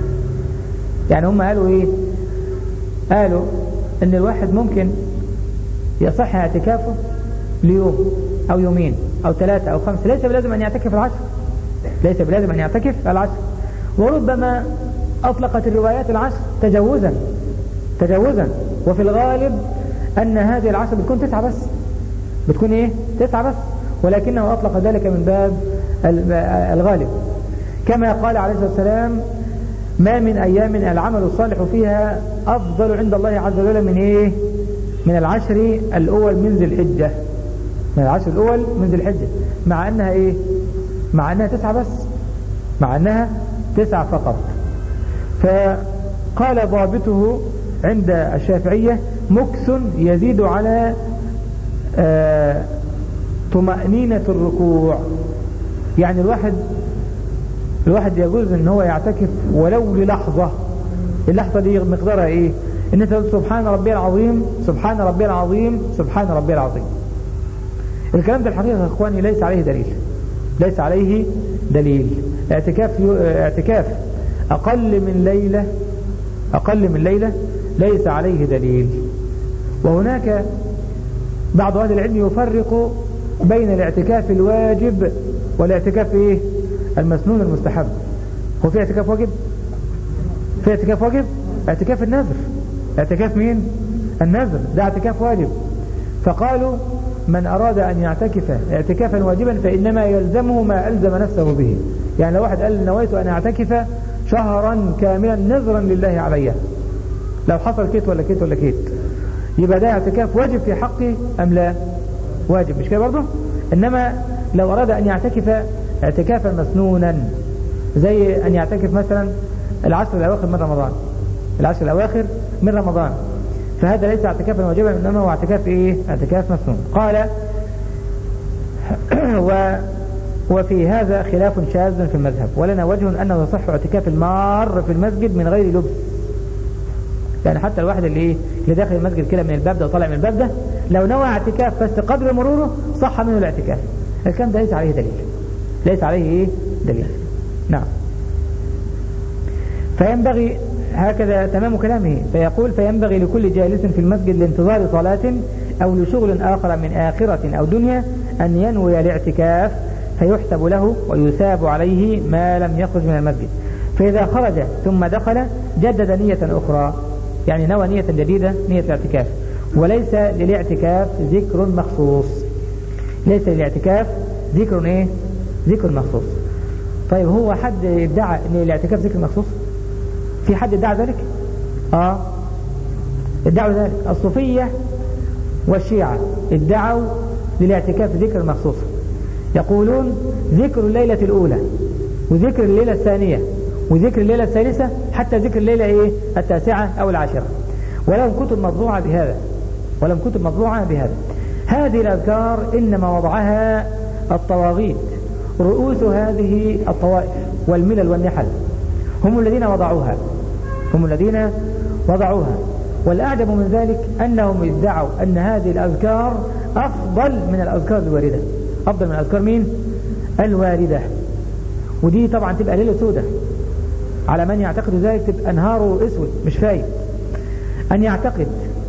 يعني هم قالوا إيه؟ قالوا أن الواحد ممكن يصح اعتكافه ليوم أو يومين أو ثلاثة أو خمسة، ليس بلازم أن يعتكف العشر، ليس بلازم أن يعتكف العشر. وربما أطلقت الروايات العشر تجوزا تجوزا وفي الغالب أن هذه العشر بتكون تسعة بس، بتكون إيه؟ تسعة بس، ولكنه أطلق ذلك من باب الغالب، كما قال عليه الصلاة والسلام ما من أيام العمل الصالح فيها أفضل عند الله عز وجل من إيه؟ من العشر الأول من ذي الحجة، من العشر الأول من ذي الحجة، مع أنها إيه؟ مع أنها تسعة بس، مع أنها تسعة فقط. فقال ضابطه عند الشافعية مكث يزيد على آه طمأنينة الركوع. يعني الواحد الواحد يجوز ان هو يعتكف ولو للحظة. اللحظة دي مقدارها ايه؟ ان انت تقول سبحان ربي العظيم سبحان ربي العظيم سبحان ربي العظيم. الكلام ده الحقيقة يا اخواني ليس عليه دليل، ليس عليه دليل. اعتكاف اعتكاف اقل من ليلة اقل من ليلة ليس عليه دليل. وهناك بعض أهل العلم يفرق بين الاعتكاف الواجب والاعتكاف ايه؟ المسنون المستحب. هو في اعتكاف واجب؟ في اعتكاف واجب؟ اعتكاف النذر. اعتكاف مين؟ النذر، ده اعتكاف واجب. فقالوا من أراد أن يعتكف اعتكافا واجبا فإنما يلزمه ما ألزم نفسه به. يعني لو واحد قال نويت أن أعتكف شهرا كاملا نذرا لله علي، لو حصل كيت ولا كيت ولا كيت، يبقى ده اعتكاف واجب في حقه أم لا؟ واجب، مش كده برضه؟ إنما لو أراد أن يعتكف اعتكافا مسنونا زي أن يعتكف مثلا العشر الأواخر من رمضان، العشر الأواخر من رمضان، فهذا ليس اعتكافا واجبا إنما هو اعتكاف إيه؟ اعتكاف مسنون. قال و وفي هذا خلاف شاذ في المذهب، ولنا وجه أنه يصح اعتكاف المار في المسجد من غير لبس. يعني حتى الواحد اللي ايه اللي داخل المسجد كده من الباب ده وطالع من الباب ده لو نوى اعتكاف بس قدر مروره صح منه الاعتكاف. الكلام ده ليس عليه دليل، ليس عليه ايه دليل. نعم. فينبغي هكذا تمام كلامه، فيقول فينبغي لكل جالس في المسجد لانتظار صلاة أو لشغل آخر من آخرة أو دنيا أن ينوي الاعتكاف فيحسب له ويثاب عليه ما لم يخرج من المسجد. فإذا خرج ثم دخل جدد نية أخرى، يعني نوى نية جديدة، نية الاعتكاف. وليس للاعتكاف ذكر مخصوص، ليس للاعتكاف ذكر ايه ذكر مخصوص. طيب هو حد ادعى ان الاعتكاف ذكر مخصوص؟ في حد ادعى ذلك؟ اه ادعوا ذلك. الصوفية والشيعة ادعوا للاعتكاف ذكر مخصوص، يقولون ذكر الليلة الأولى وذكر الليلة الثانية وذكر الليلة الثالثة حتى ذكر الليلة ايه التاسعة او العاشرة. ولم كتب مطبوعة بهذا ولم كتب مطبوعة بهذا. هذه الأذكار إنما وضعها الطواغيت، رؤوس هذه الطوائف والملل والنحل هم الذين وضعوها هم الذين وضعوها والأعجب من ذلك أنهم ادعوا أن هذه الأذكار أفضل من الأذكار الواردة، أفضل من الأذكار مين؟ الواردة. ودي طبعا تبقى ليلة سودة على من يعتقد ذلك، تبقى نهاره اسود مش فايد. أن يعتقد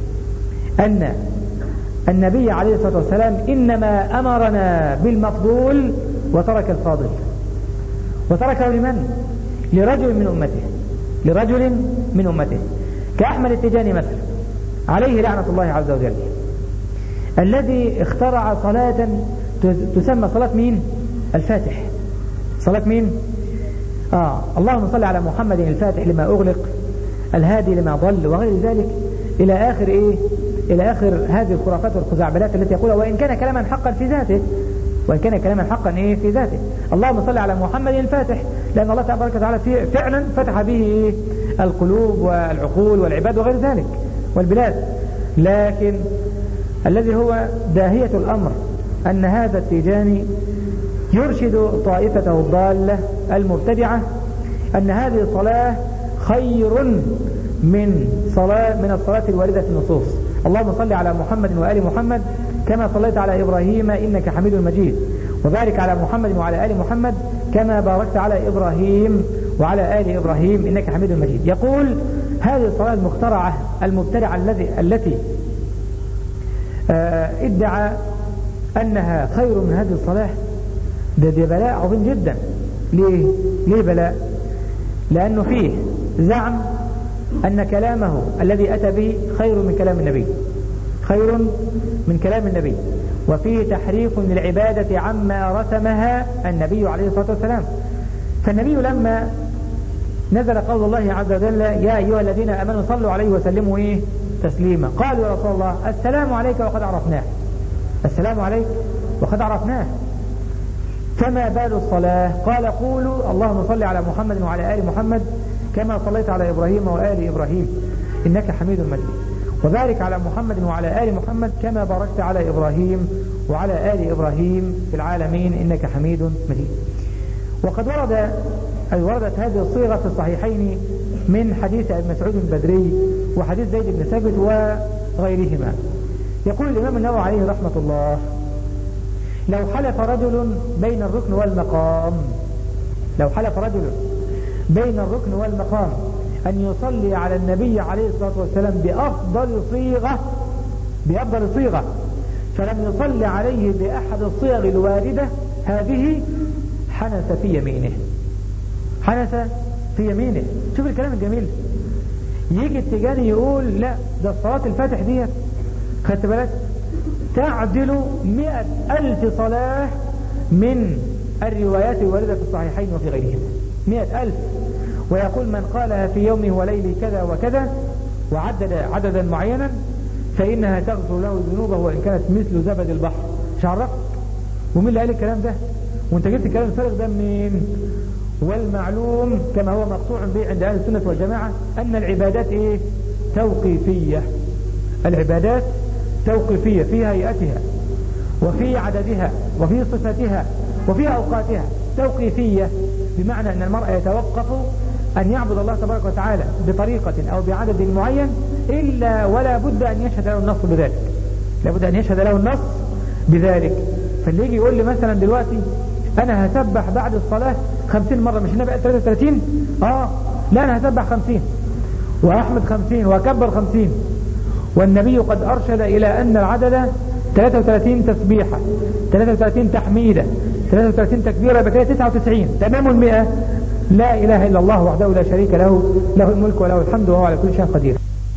أن النبي عليه الصلاة والسلام إنما أمرنا بالمفضول وترك الفاضل، وتركه لمن؟ لرجل من أمته لرجل من أمته كأحمد التجاني مثلا عليه لعنة الله عز وجل، الذي اخترع صلاة تسمى صلاة مين؟ الفاتح. صلاة مين؟ آه اللهم صل على محمد الفاتح لما أغلق الهادي لما ضل وغير ذلك إلى آخر إيه؟ إلى آخر هذه الخرافات والخزعبلات التي يقولها، وإن كان كلاما حقا في ذاته وإن كان كلاما حقا إيه في ذاته. اللهم صل على محمد الفاتح، لأن الله تبارك وتعالى فعلا فتح به إيه؟ القلوب والعقول والعباد وغير ذلك والبلاد. لكن الذي هو داهية الأمر أن هذا التيجاني يرشد طائفته الضالة المبتدعة أن هذه الصلاة خير من صلاة من الصلاة الواردة في النصوص. اللهم صل على محمد وآل محمد كما صليت على إبراهيم إنك حميد مجيد، وبارك على محمد وعلى آل محمد كما باركت على إبراهيم وعلى آل إبراهيم إنك حميد مجيد. يقول هذه الصلاة المخترعة المبتدعة الذي التي آه ادعى أنها خير من هذه الصلاة، ده, ده بلاء عظيم جدا. ليه؟ ليه بلاء؟ لأنه فيه زعم أن كلامه الذي أتى به خير من كلام النبي خير من كلام النبي وفيه تحريف للعبادة عما رسمها النبي عليه الصلاة والسلام. فالنبي لما نزل قول الله عز وجل يا أيها الذين آمنوا صلوا عليه وسلموا إيه؟ تسليما، قالوا يا رسول الله السلام عليك وقد عرفناه السلام عليك وقد عرفناه فما بال الصلاة؟ قال قولوا اللهم صل على محمد وعلى آل محمد كما صليت على إبراهيم وآل إبراهيم إنك حميد مجيد، وبارك على محمد وعلى آل محمد كما باركت على إبراهيم وعلى آل إبراهيم في العالمين إنك حميد مجيد. وقد ورد أي وردت هذه الصيغة في الصحيحين من حديث ابن مسعود البدري وحديث زيد بن ثابت وغيرهما. يقول الإمام النووي عليه رحمة الله لو حلف رجل بين الركن والمقام لو حلف رجل بين الركن والمقام أن يصلي على النبي عليه الصلاة والسلام بأفضل صيغة بأفضل صيغة فلم يصلي عليه بأحد الصيغ الواردة هذه حنث في يمينه حنث في يمينه. شوف الكلام الجميل. يجي التجاني يقول لا ده الصلاة الفاتح دي خدت بالك تعدل مئة ألف صلاة من الروايات الواردة في الصحيحين وفي غيرهم مئة ألف، ويقول من قالها في يومه وليله كذا وكذا وعدد عددا معينا فإنها تغفر له ذنوبه وإن كانت مثل زبد البحر. مش عرفت؟ ومين اللي قال الكلام ده؟ وانت جبت الكلام الفارغ ده منين؟ والمعلوم كما هو مقطوع به عند أهل السنة والجماعة أن العبادات إيه؟ توقيفية. العبادات توقيفية في هيئتها وفي عددها وفي صفتها وفي أوقاتها توقيفية، بمعنى أن المرء يتوقف أن يعبد الله تبارك وتعالى بطريقة أو بعدد معين إلا ولا بد أن يشهد له النص بذلك لا بد أن يشهد له النص بذلك. فاللي يجي يقول لي مثلا دلوقتي أنا هسبح بعد الصلاة خمسين مرة، مش النبي ثلاثة وثلاثين؟ آه لا أنا هسبح خمسين وأحمد خمسين وأكبر خمسين، والنبي قد أرشد إلى أن العدد ثلاثة وثلاثين تسبيحة، ثلاثة وثلاثين تحميدة، ثلاثة وثلاثين تكبيرة، يبقى كده تسعة وتسعين. تمام المئة لا إله إلا الله وحده لا شريك له، له الملك وله الحمد وهو على كل شيء قدير.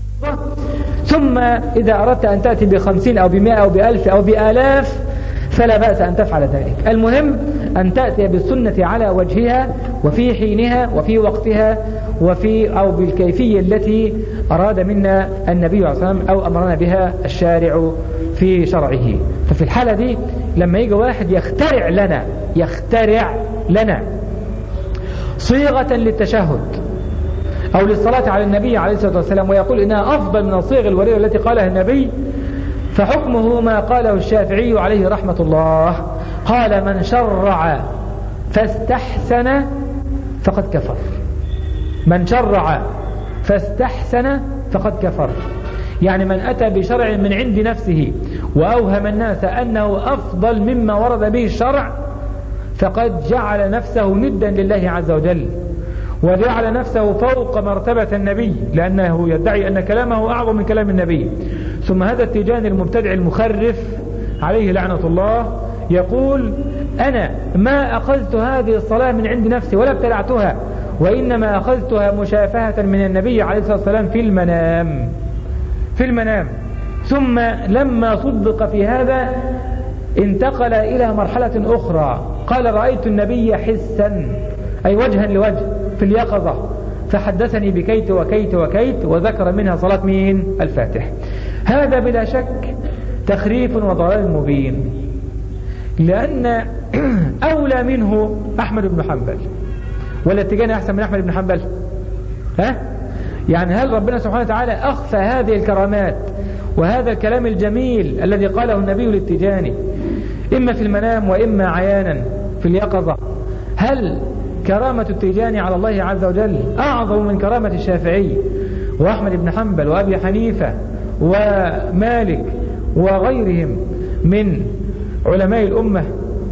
ثم إذا أردت أن تأتي بخمسين أو بمئة أو بألف أو بآلاف فلا بأس أن تفعل ذلك. المهم أن تأتي بالسنة على وجهها وفي حينها وفي وقتها وفي أو بالكيفية التي أراد منا النبي صلى الله عليه وسلم أو أمرنا بها الشارع في شرعه. ففي الحالة دي لما يجي واحد يخترع لنا يخترع لنا صيغة للتشهد أو للصلاة على النبي عليه الصلاة والسلام ويقول إنها أفضل من الصيغ الورية التي قالها النبي، فحكمه ما قاله الشافعي عليه رحمة الله، قال من شرع فاستحسن فقد كفر. من شرع فاستحسن فقد كفر، يعني من أتى بشرع من عند نفسه وأوهم الناس أنه أفضل مما ورد به الشرع فقد جعل نفسه ندا لله عز وجل وجعل نفسه فوق مرتبة النبي، لأنه يدعي أن كلامه أعظم من كلام النبي. ثم هذا التيجاني المبتدع المخرف عليه لعنة الله يقول أنا ما أخذت هذه الصلاة من عند نفسي ولا ابتلعتها، وإنما أخذتها مشافهة من النبي عليه الصلاة والسلام في المنام في المنام ثم لما صدق في هذا انتقل إلى مرحلة أخرى، قال رأيت النبي حسا أي وجها لوجه في اليقظة فحدثني بكيت وكيت وكيت وذكر منها صلاة مين؟ الفاتح. هذا بلا شك تخريف وضلال مبين، لأن أولى منه أحمد بن حنبل، ولا التيجاني أحسن من أحمد بن حنبل؟ ها؟ يعني هل ربنا سبحانه وتعالى أخفى هذه الكرامات وهذا الكلام الجميل الذي قاله النبي للتيجاني إما في المنام وإما عيانا في اليقظة؟ هل كرامة التيجاني على الله عز وجل أعظم من كرامة الشافعي وأحمد بن حنبل وأبي حنيفة ومالك وغيرهم من علماء الأمة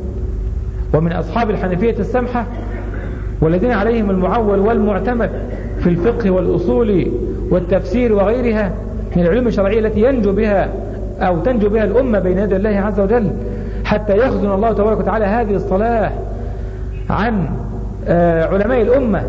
ومن أصحاب الحنفية السمحة والذين عليهم المعول والمعتمد في الفقه والأصول والتفسير وغيرها من العلوم الشرعية التي ينجو بها أو تنجو بها الأمة بين يدي الله عز وجل حتى يخزن الله تبارك وتعالى هذه الصلاة عن علماء الأمة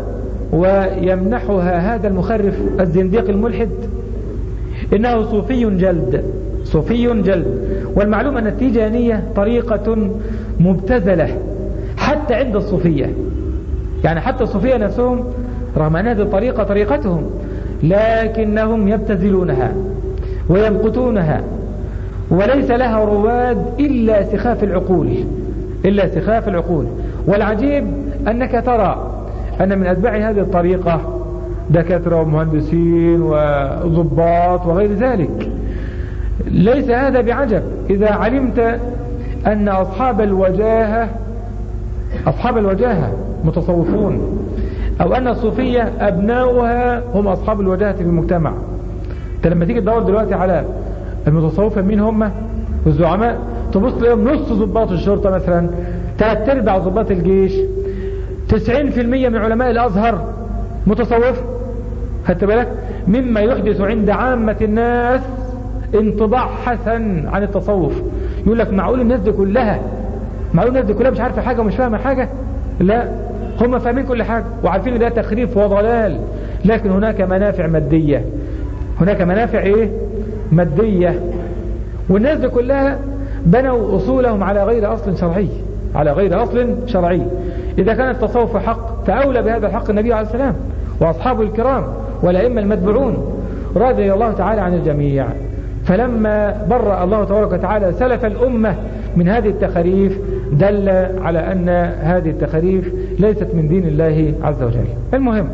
ويمنحها هذا المخرف الزنديق الملحد؟ إنه صوفي جلد صوفي جلد. والمعلوم أن التيجانية طريقة مبتذلة حتى عند الصوفية، يعني حتى الصوفية نفسهم رغم أن هذه الطريقة طريقتهم لكنهم يبتذلونها ويمقتونها وليس لها رواد إلا سخاف العقول إلا سخاف العقول. والعجيب أنك ترى أن من أتباع هذه الطريقة دكاترة ومهندسين وضباط وغير ذلك. ليس هذا بعجب إذا علمت أن أصحاب الوجاهة أصحاب الوجاهة متصوفون، أو أن الصوفية أبناؤها هم أصحاب الوجاهة في المجتمع. أنت لما تيجي تدور دلوقتي على المتصوفة مين هم والزعماء تبص لهم نص ضباط الشرطة مثلا، ثلاث ارباع ضباط الجيش، تسعين في المية من علماء الأزهر متصوف. خدت بالك؟ مما يحدث عند عامة الناس انطباع حسن عن التصوف. يقول لك معقول الناس دي كلها معقول الناس دي كلها مش عارفة حاجة ومش فاهمة حاجة؟ لا، هم فاهمين كل حاجة وعارفين ان ده تخريف وضلال، لكن هناك منافع مادية هناك منافع ايه مادية. والناس دي كلها بنوا أصولهم على غير أصل شرعي على غير أصل شرعي. إذا كان التصوف حق فأولى بهذا الحق النبي عليه السلام وأصحابه الكرام والأئمة المتبعون رضي الله تعالى عن الجميع. فلما برأ الله تبارك وتعالى سلف الأمة من هذه التخاريف دل على أن هذه التخاريف ليست من دين الله عز وجل. المهم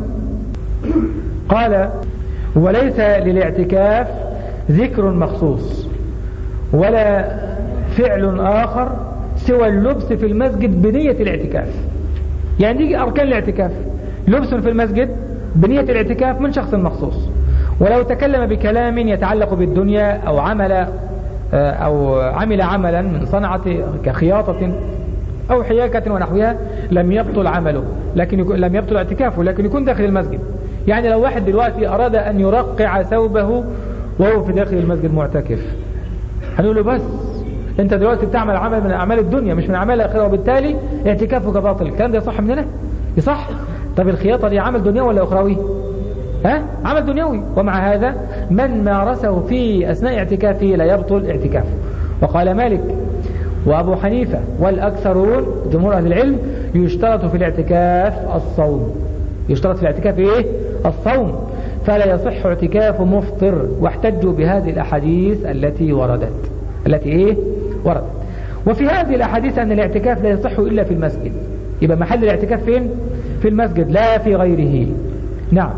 قال وليس للاعتكاف ذكر مخصوص ولا فعل آخر سوى اللبس في المسجد بنية الاعتكاف. يعني يجي أركان الاعتكاف لبس في المسجد بنية الاعتكاف من شخص مخصوص، ولو تكلم بكلام يتعلق بالدنيا أو عمل أو عمل عملا من صنعة كخياطة أو حياكة ونحوها لم يبطل عمله، لكن يكون لم يبطل اعتكافه، لكن يكون داخل المسجد. يعني لو واحد دلوقتي أراد أن يرقع ثوبه وهو في داخل المسجد معتكف، هنقول له بس انت دلوقتي بتعمل عمل من اعمال الدنيا مش من اعمال الاخره، وبالتالي اعتكافك باطل. الكلام ده يصح مننا؟ يصح؟ طب الخياطه دي عمل دنيوي ولا اخروي؟ ها؟ عمل دنيوي. ومع هذا من مارسه في اثناء اعتكافه لا يبطل اعتكافه. وقال مالك وابو حنيفه والاكثرون جمهور اهل العلم يشترط في الاعتكاف الصوم. يشترط في الاعتكاف ايه؟ الصوم، فلا يصح اعتكاف مفطر. واحتجوا بهذه الاحاديث التي وردت التي ايه؟ وردت. وفي هذه الاحاديث ان الاعتكاف لا يصح الا في المسجد. يبقى محل الاعتكاف فين؟ في المسجد لا في غيره. نعم،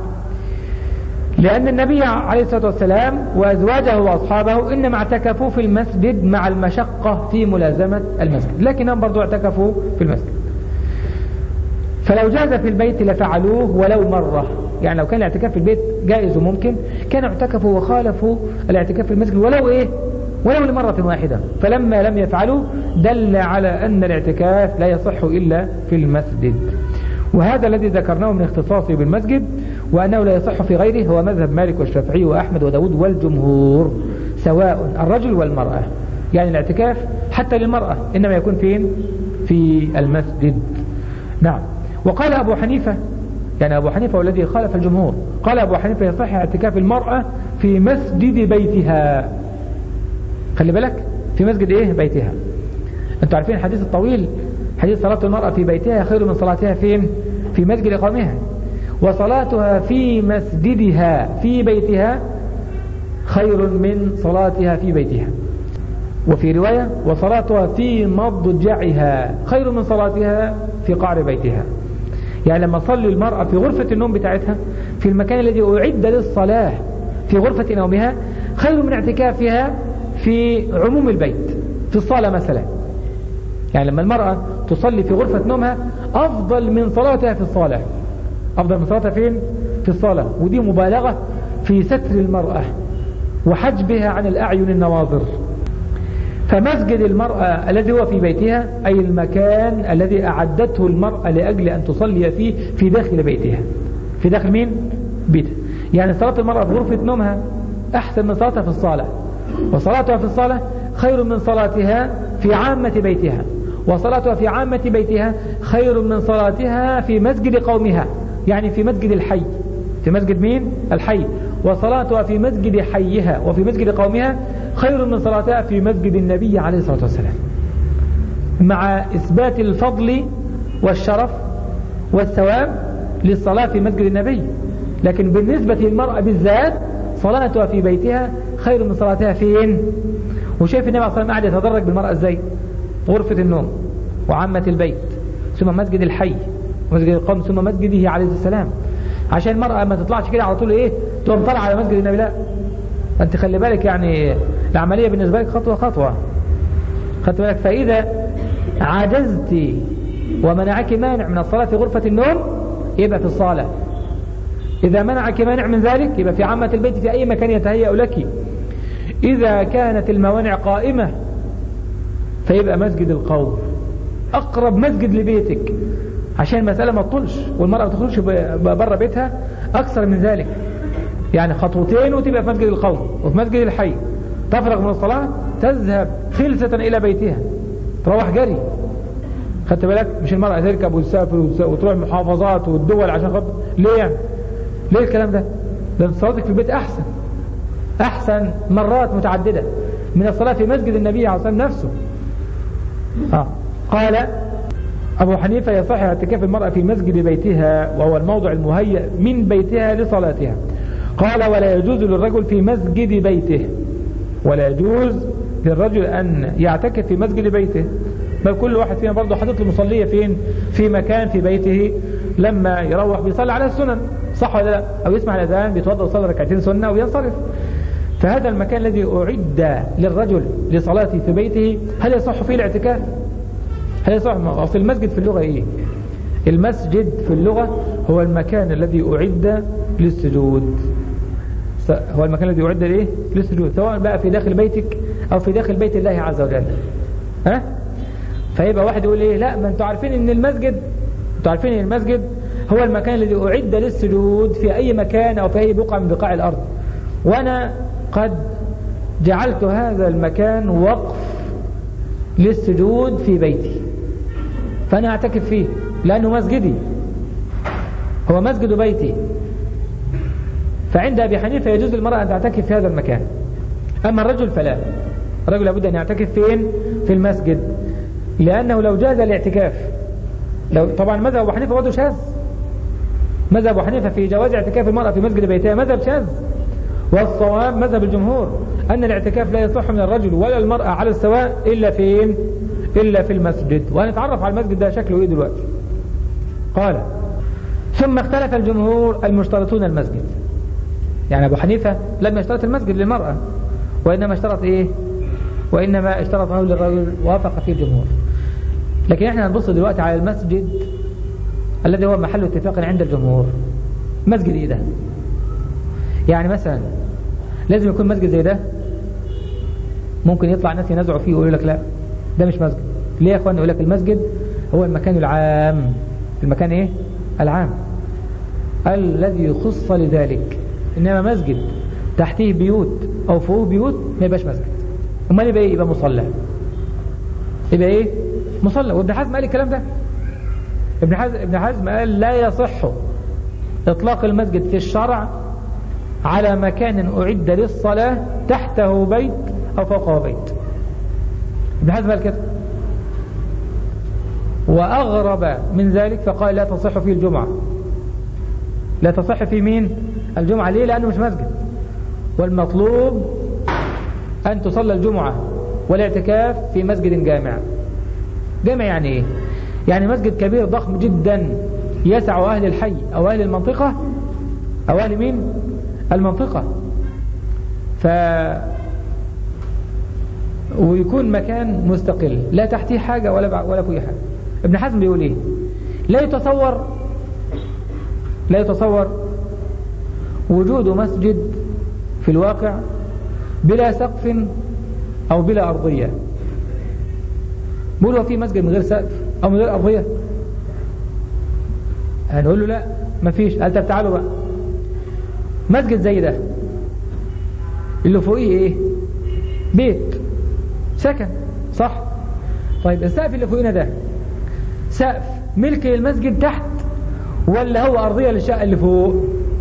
لأن النبي عليه الصلاة والسلام وأزواجه وأصحابه إنما اعتكفوا في المسجد مع المشقة في ملازمة المسجد، لكنهم برضو اعتكفوا في المسجد. فلو جاز في البيت لفعلوه ولو مرة. يعني لو كان الاعتكاف في البيت جائز وممكن كانوا اعتكفوا وخالفوا الاعتكاف في المسجد ولو إيه؟ ولو لمرة واحدة. فلما لم يفعلوا دل على أن الاعتكاف لا يصح إلا في المسجد. وهذا الذي ذكرناه من اختصاصه بالمسجد وأنه لا يصح في غيره هو مذهب مالك والشافعي وأحمد وداود والجمهور سواء الرجل والمرأة. يعني الاعتكاف حتى للمرأة إنما يكون فين؟ في المسجد. نعم. وقال أبو حنيفة، يعني أبو حنيفة والذي خالف الجمهور، قال أبو حنيفة يصح اعتكاف المرأة في مسجد بيتها. خلي بالك، في مسجد إيه؟ بيتها. أنتوا عارفين الحديث الطويل، حديث صلاة المرأة في بيتها خير من صلاتها فين؟ في مسجد إقامها. وصلاتها في مسجدها في بيتها خير من صلاتها في بيتها. وفي رواية وصلاتها في مضجعها خير من صلاتها في قعر بيتها. يعني لما تصلي المرأة في غرفة النوم بتاعتها في المكان الذي أعد للصلاة في غرفة نومها خير من اعتكافها في عموم البيت في الصالة مثلا. يعني لما المرأة تصلي في غرفة نومها أفضل من صلاتها في الصالة، أفضل من صلاتها فين؟ في الصالة. ودي مبالغة في ستر المرأة وحجبها عن الأعين النواظر. فمسجد المرأة الذي هو في بيتها أي المكان الذي أعدته المرأة لأجل أن تصلي فيه في داخل بيتها. في داخل مين؟ بيتها. يعني صلاة المرأة في غرفة نومها أحسن من صلاتها في الصالة، وصلاتها في الصالة خير من صلاتها في عامة بيتها، وصلاتها في عامة بيتها خير من صلاتها في مسجد قومها، يعني في مسجد الحي. في مسجد مين؟ الحي. وصلاتها في مسجد حيها وفي مسجد قومها خير من صلاتها في مسجد النبي عليه الصلاة والسلام، مع إثبات الفضل والشرف والثواب للصلاة في مسجد النبي. لكن بالنسبة للمرأة بالذات صلاتها في بيتها خير من صلاتها فين؟ وشايف النبي عليه الصلاة والسلام قاعد يتدرج بالمرأة ازاي؟ غرفة النوم وعامة البيت ثم مسجد الحي ومسجد القوم ثم مسجده عليه السلام، عشان المرأة ما تطلعش كده على طول ايه تقوم طالعة على مسجد النبي. لا، انت خلي بالك، يعني العملية بالنسبة لك خطوة خطوة. خدت بالك؟ فإذا عجزت ومنعك مانع من الصلاة في غرفة النوم يبقى في الصالة. إذا منعك مانع من ذلك يبقى في عامة البيت في أي مكان يتهيأ لك. إذا كانت الموانع قائمة فيبقى مسجد القوم أقرب مسجد لبيتك، عشان المسألة ما تطولش والمرأة ما تخرجش بره بيتها أكثر من ذلك. يعني خطوتين وتبقى في مسجد القوم وفي مسجد الحي، تفرغ من الصلاة تذهب خلسة إلى بيتها تروح جري. خدت بالك؟ مش المرأة تركب وتسافر وتروح محافظات والدول عشان خاطر ليه يعني؟ ليه الكلام ده؟ لأن صلاتك في البيت أحسن أحسن مرات متعددة من الصلاة في مسجد النبي عليه الصلاة والسلام نفسه. آه. قال أبو حنيفة يصح اعتكاف المرأة في مسجد بيتها وهو الموضع المهيأ من بيتها لصلاتها. قال ولا يجوز للرجل في مسجد بيته، ولا يجوز للرجل أن يعتكف في مسجد بيته، بل كل واحد فينا برضه حاطط المصلية فين؟ في مكان في بيته، لما يروح بيصلي على السنن، صح ولا لا؟ أو يسمع الأذان بيتوضأ ويصلي ركعتين سنة وينصرف. فهذا المكان الذي أعد للرجل لصلاته في بيته هل يصح فيه الاعتكاف؟ هل يصح؟ أصل المسجد في اللغة إيه؟ المسجد في اللغة هو المكان الذي أعد للسجود، هو المكان الذي أعد لإيه؟ للسجود، سواء بقى في داخل بيتك أو في داخل بيت الله عز وجل. ها؟ فيبقى واحد يقول إيه؟ لا، ما أنتوا عارفين إن المسجد أنتوا عارفين إن المسجد هو المكان الذي أعد للسجود في أي مكان أو في أي بقعة من بقاع الأرض، وأنا قد جعلت هذا المكان وقف للسجود في بيتي فأنا أعتكف فيه لأنه مسجدي، هو مسجد بيتي. فعند أبي حنيفة يجوز للمرأة أن تعتكف في هذا المكان. أما الرجل فلا، الرجل لابد أن يعتكف فين؟ في المسجد، لأنه لو جاز الاعتكاف، لو طبعا مذهب أبو حنيفة برضه شاذ، مذهب أبو حنيفة في جواز اعتكاف المرأة في مسجد بيتها مذهب شاذ، والصواب مذهب الجمهور أن الاعتكاف لا يصح من الرجل ولا المرأة على السواء إلا فين؟ إلا في المسجد. وهنتعرف على المسجد ده شكله إيه دلوقتي. قال ثم اختلف الجمهور المشترطون المسجد. يعني أبو حنيفة لم يشترط المسجد للمرأة، وإنما اشترط إيه؟ وإنما اشترطه للرجل، وافق فيه الجمهور. لكن احنا هنبص دلوقتي على المسجد الذي هو محل اتفاق عند الجمهور. مسجد ايه ده؟ يعني مثلا لازم يكون مسجد زي ده؟ ممكن يطلع ناس ينازعوا فيه ويقول لك لا ده مش مسجد. ليه يا اخوان؟ يقول لك المسجد هو المكان العام. المكان ايه؟ العام الذي خص لذلك. انما مسجد تحتيه بيوت او فوقه بيوت ما يبقاش مسجد. امال يبقى ايه؟ يبقى مصلى. يبقى ايه؟ مصلى. وابن حزم قال الكلام ده. ابن حزم ابن حزم قال لا يصح اطلاق المسجد في الشرع على مكان اعد للصلاة تحته بيت او فوقه بيت. ابن حزم قال كده. واغرب من ذلك فقال لا تصح فيه الجمعة. لا تصح في مين؟ الجمعة. ليه؟ لانه مش مسجد، والمطلوب ان تصلى الجمعة والاعتكاف في مسجد جامع. جامع يعني ايه؟ يعني مسجد كبير ضخم جدا يسع اهل الحي او اهل المنطقة او اهل مين؟ المنطقة. ف ويكون مكان مستقل لا تحتيه حاجة ولا ولا فوقيه حاجة. ابن حزم بيقول ايه؟ لا يتصور لا يتصور وجود مسجد في الواقع بلا سقف او بلا ارضية. بيقول هو في مسجد من غير سقف او من غير ارضية؟ هنقول له لا مفيش. قال طب تعالوا بقى، مسجد زي ده اللي فوقيه ايه؟ بيت سكن، صح؟ طيب السقف اللي فوقينا ده سقف ملك للمسجد تحت ولا هو ارضية للشقة اللي فوق؟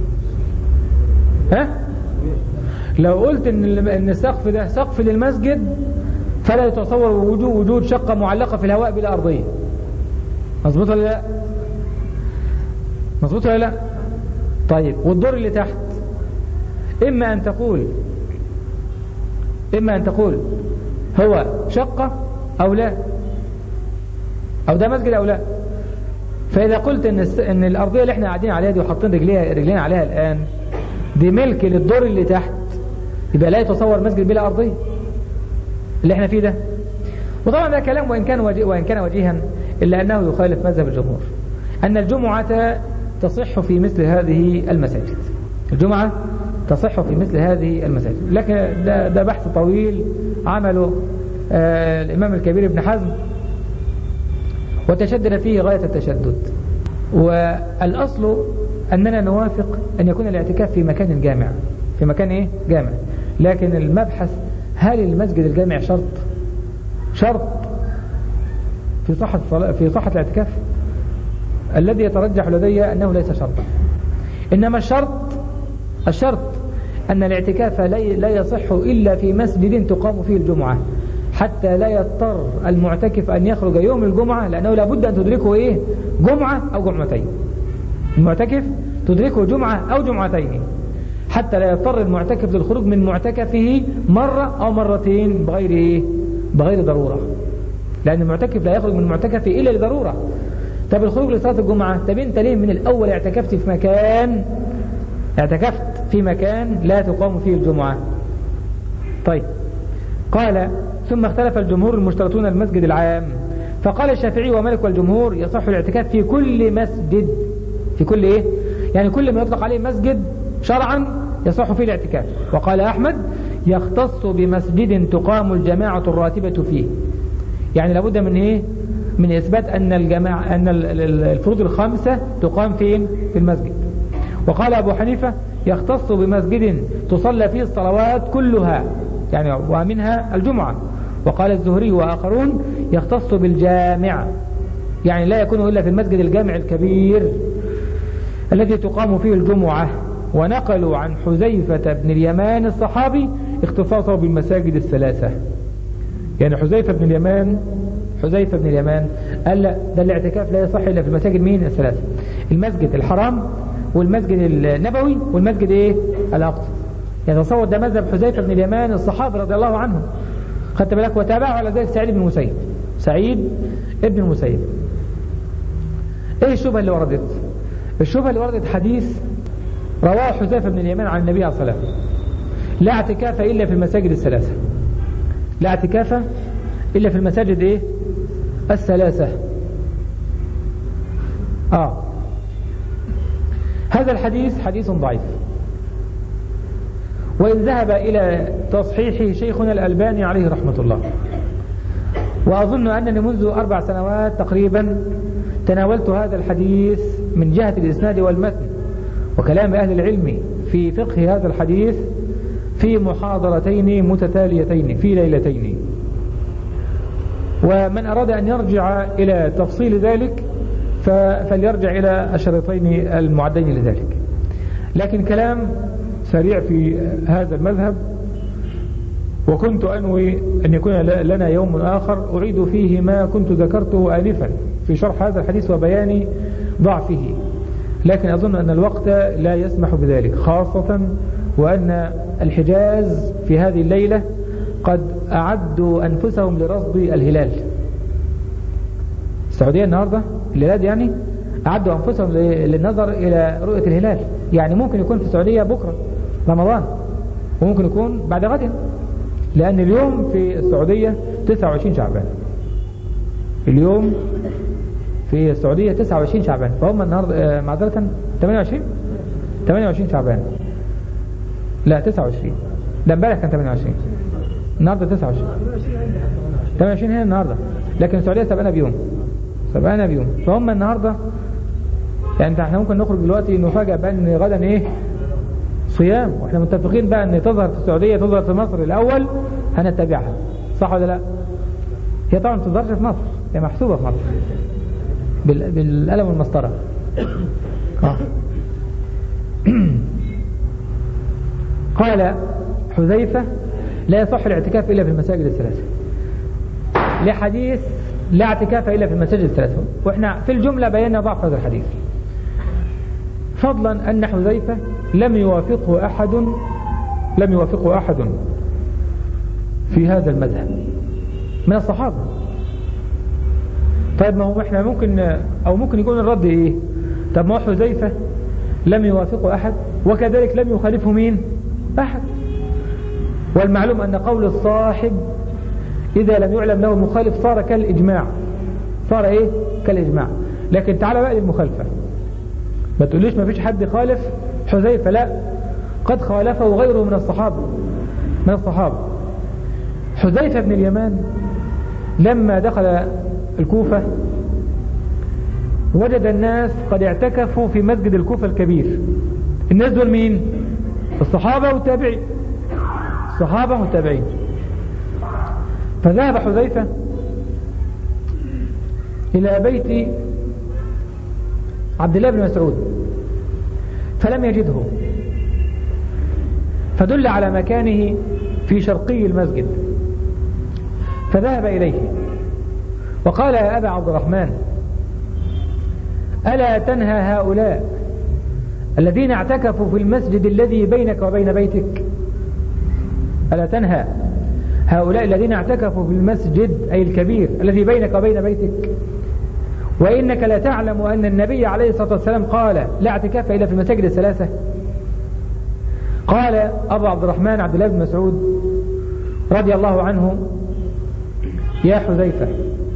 ها؟ لو قلت ان ان السقف ده سقف للمسجد فلا يتصور وجود وجود شقة معلقة في الهواء بلا ارضية. مظبوط ولا لا؟ مظبوط ولا لا؟ طيب والدور اللي تحت اما ان تقول اما ان تقول هو شقة او لا، او ده مسجد او لا. فاذا قلت ان ان الارضية اللي احنا قاعدين عليها دي وحاطين رجليها رجلين عليها الان دي ملك للدور اللي تحت، يبقى لا يتصور مسجد بلا ارضية اللي احنا فيه ده. وطبعا ده كلام وان كان وجيه وان كان وجيها الا انه يخالف مذهب الجمهور ان الجمعة تصح في مثل هذه المساجد. الجمعة تصح في مثل هذه المساجد. لكن ده, ده بحث طويل عمله آه الإمام الكبير ابن حزم وتشدد فيه غاية التشدد. والأصل أننا نوافق أن يكون الاعتكاف في مكان جامع. في مكان إيه؟ جامع. لكن المبحث هل المسجد الجامع شرط شرط في صحة في صحة الاعتكاف؟ الذي يترجح لدي أنه ليس شرطا. إنما الشرط الشرط أن الاعتكاف لا يصح إلا في مسجد تقام فيه الجمعة، حتى لا يضطر المعتكف أن يخرج يوم الجمعة، لأنه لابد أن تدركه إيه؟ جمعة أو جمعتين. المعتكف تدركه جمعة أو جمعتين، حتى لا يضطر المعتكف للخروج من معتكفه مرة أو مرتين بغير إيه؟ بغير ضرورة. لأن المعتكف لا يخرج من معتكفه إلا لضرورة. طب الخروج لصلاة الجمعة، طب انت ليه من الأول اعتكفت في مكان اعتكفت في مكان لا تقام فيه الجمعة؟ طيب قال ثم اختلف الجمهور المشترطون المسجد العام، فقال الشافعي ومالك والجمهور يصح الاعتكاف في كل مسجد. في كل ايه؟ يعني كل ما يطلق عليه مسجد شرعا يصح فيه الاعتكاف. وقال أحمد يختص بمسجد تقام الجماعة الراتبة فيه. يعني لابد من ايه؟ من إثبات أن الجماعة أن الفروض الخمسة تقام فين؟ في المسجد. وقال أبو حنيفة يختص بمسجد تصلى فيه الصلوات كلها، يعني ومنها الجمعة. وقال الزهري وآخرون يختص بالجامع، يعني لا يكون إلا في المسجد الجامع الكبير الذي تقام فيه الجمعة. ونقلوا عن حذيفة بن اليمان الصحابي اختصاصه بالمساجد الثلاثة. يعني حذيفة بن اليمان حذيفة بن اليمان قال لا، ده الاعتكاف لا يصح إلا في المساجد مين الثلاثة؟ المسجد الحرام والمسجد النبوي والمسجد ايه الأقصى. يعني تصور ده مذهب حذيفة بن اليمان الصحابة رضي الله عنهم، خدت بالك؟ وتابعه على ذلك سعيد بن المسيب سعيد ابن المسيب. ايه الشبهة اللي وردت؟ الشبهة اللي وردت حديث رواه حذيفة بن اليمان عن النبي عليه الصلاة والسلام: لا اعتكاف إلا في المساجد الثلاثة. لا اعتكاف إلا في المساجد ايه الثلاثة. آه هذا الحديث حديث ضعيف، وإن ذهب إلى تصحيحه شيخنا الألباني عليه رحمة الله. وأظن أنني منذ أربع سنوات تقريبا تناولت هذا الحديث من جهة الإسناد والمتن وكلام أهل العلم في فقه هذا الحديث في محاضرتين متتاليتين في ليلتين. ومن أراد أن يرجع إلى تفصيل ذلك فليرجع إلى الشريطين المعدين لذلك. لكن كلام سريع في هذا المذهب، وكنت أنوي أن يكون لنا يوم آخر أعيد فيه ما كنت ذكرته آنفا في شرح هذا الحديث وبيان ضعفه، لكن أظن أن الوقت لا يسمح بذلك، خاصة وأن الحجاز في هذه الليلة قد أعدوا أنفسهم لرصد الهلال. السعودية النهاردة الليلة يعني أعدوا أنفسهم للنظر إلى رؤية الهلال. يعني ممكن يكون في السعودية بكرة رمضان، وممكن يكون بعد غد، لأن اليوم في السعودية تسعة وعشرين شعبان. اليوم في السعودية تسعة وعشرين شعبان، فهم النهاردة معذرة ثمانية وعشرين ثمانية وعشرين شعبان. لا تسعة وعشرين، ده امبارح كان ثمانية وعشرين، النهاردة تسعة وعشرين. ثمانية وعشرين هنا النهاردة، لكن السعودية سبقنا بيوم سبقنا بيوم فهم النهاردة. يعني احنا ممكن نخرج دلوقتي نفاجأ بأن غدا ايه صيام، واحنا متفقين بقى ان تظهر في السعودية تظهر في مصر الأول هنتبعها، صح ولا لا؟ هي طبعا ما تظهرش في مصر، هي محسوبة في مصر بالقلم والمسطرة. قال حذيفة: لا يصح الاعتكاف إلا في المساجد الثلاثة، لحديث لا اعتكاف إلا في المساجد الثلاثة. وإحنا في الجملة بينا ضعف هذا الحديث، فضلا أن حذيفة لم يوافقه أحد لم يوافقه أحد في هذا المذهب من الصحابة. طيب ما هو إحنا ممكن أو ممكن يكون الرد إيه؟ طب ما هو حذيفة لم يوافقه أحد وكذلك لم يخالفه مين؟ أحد. والمعلوم أن قول الصاحب إذا لم يعلم له مخالف صار كالإجماع، صار إيه؟ كالإجماع. لكن تعال بقى للمخالفة، ما تقوليش ما فيش حد خالف حذيفة، لا، قد خالفه غيره من الصحابة من الصحابة حذيفة بن اليمان لما دخل الكوفة وجد الناس قد اعتكفوا في مسجد الكوفة الكبير. الناس دول مين؟ الصحابة والتابعين، الصحابة والتابعين. فذهب حذيفة إلى بيت عبد الله بن مسعود فلم يجده، فدل على مكانه في شرقي المسجد، فذهب إليه وقال: يا أبا عبد الرحمن، ألا تنهى هؤلاء الذين اعتكفوا في المسجد الذي بينك وبين بيتك؟ ألا تنهى هؤلاء الذين اعتكفوا في المسجد أي الكبير الذي بينك وبين بيتك؟ وإنك لا تعلم أن النبي عليه الصلاة والسلام قال: لا اعتكاف إلا في المساجد الثلاثة. قال أبو عبد الرحمن عبد الله بن مسعود رضي الله عنه: يا حذيفة،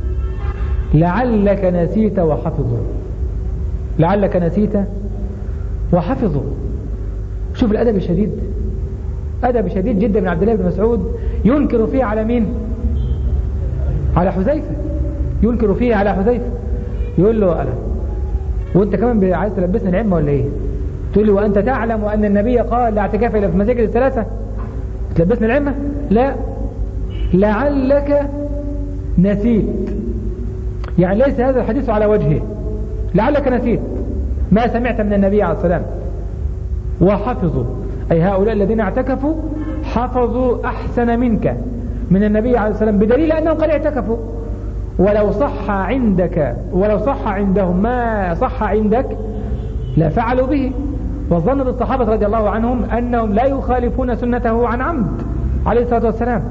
لعلك نسيت وحفظوا لعلك نسيت وحفظوا. شوف الأدب الشديد، أدب شديد جدا من عبد الله بن مسعود، ينكر فيه على مين؟ على حذيفة، ينكر فيه على حذيفة. يقول له: ألا وانت كمان عايز تلبسني العلم ولا ايه؟ تقول لي وانت تعلم أن النبي قال لا اعتكاف إلا في المساجد الثلاثة، تلبسني العلم؟ لا، لعلك نسيت، يعني ليس هذا الحديث على وجهه، لعلك نسيت ما سمعت من النبي عليه السلام وحفظوا، أي هؤلاء الذين اعتكفوا حفظوا أحسن منك من النبي عليه السلام، بدليل أنهم قد اعتكفوا. ولو صح عندك ولو صح عندهم ما صح عندك لا فعلوا به. وظن الصحابة رضي الله عنهم أنهم لا يخالفون سنته عن عمد عليه الصلاة والسلام.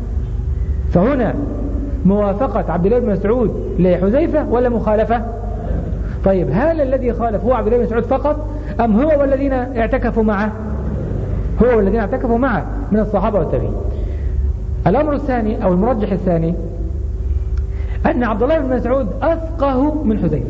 فهنا موافقة عبد الله بن مسعود لحذيفة ولا مخالفة؟ طيب هل الذي خالف هو عبد الله بن مسعود فقط أم هو والذين اعتكفوا معه؟ هو والذين اعتكفوا معه من الصحابة والتابعين. الأمر الثاني أو المرجح الثاني أن عبد الله بن مسعود أفقه من حذيفة.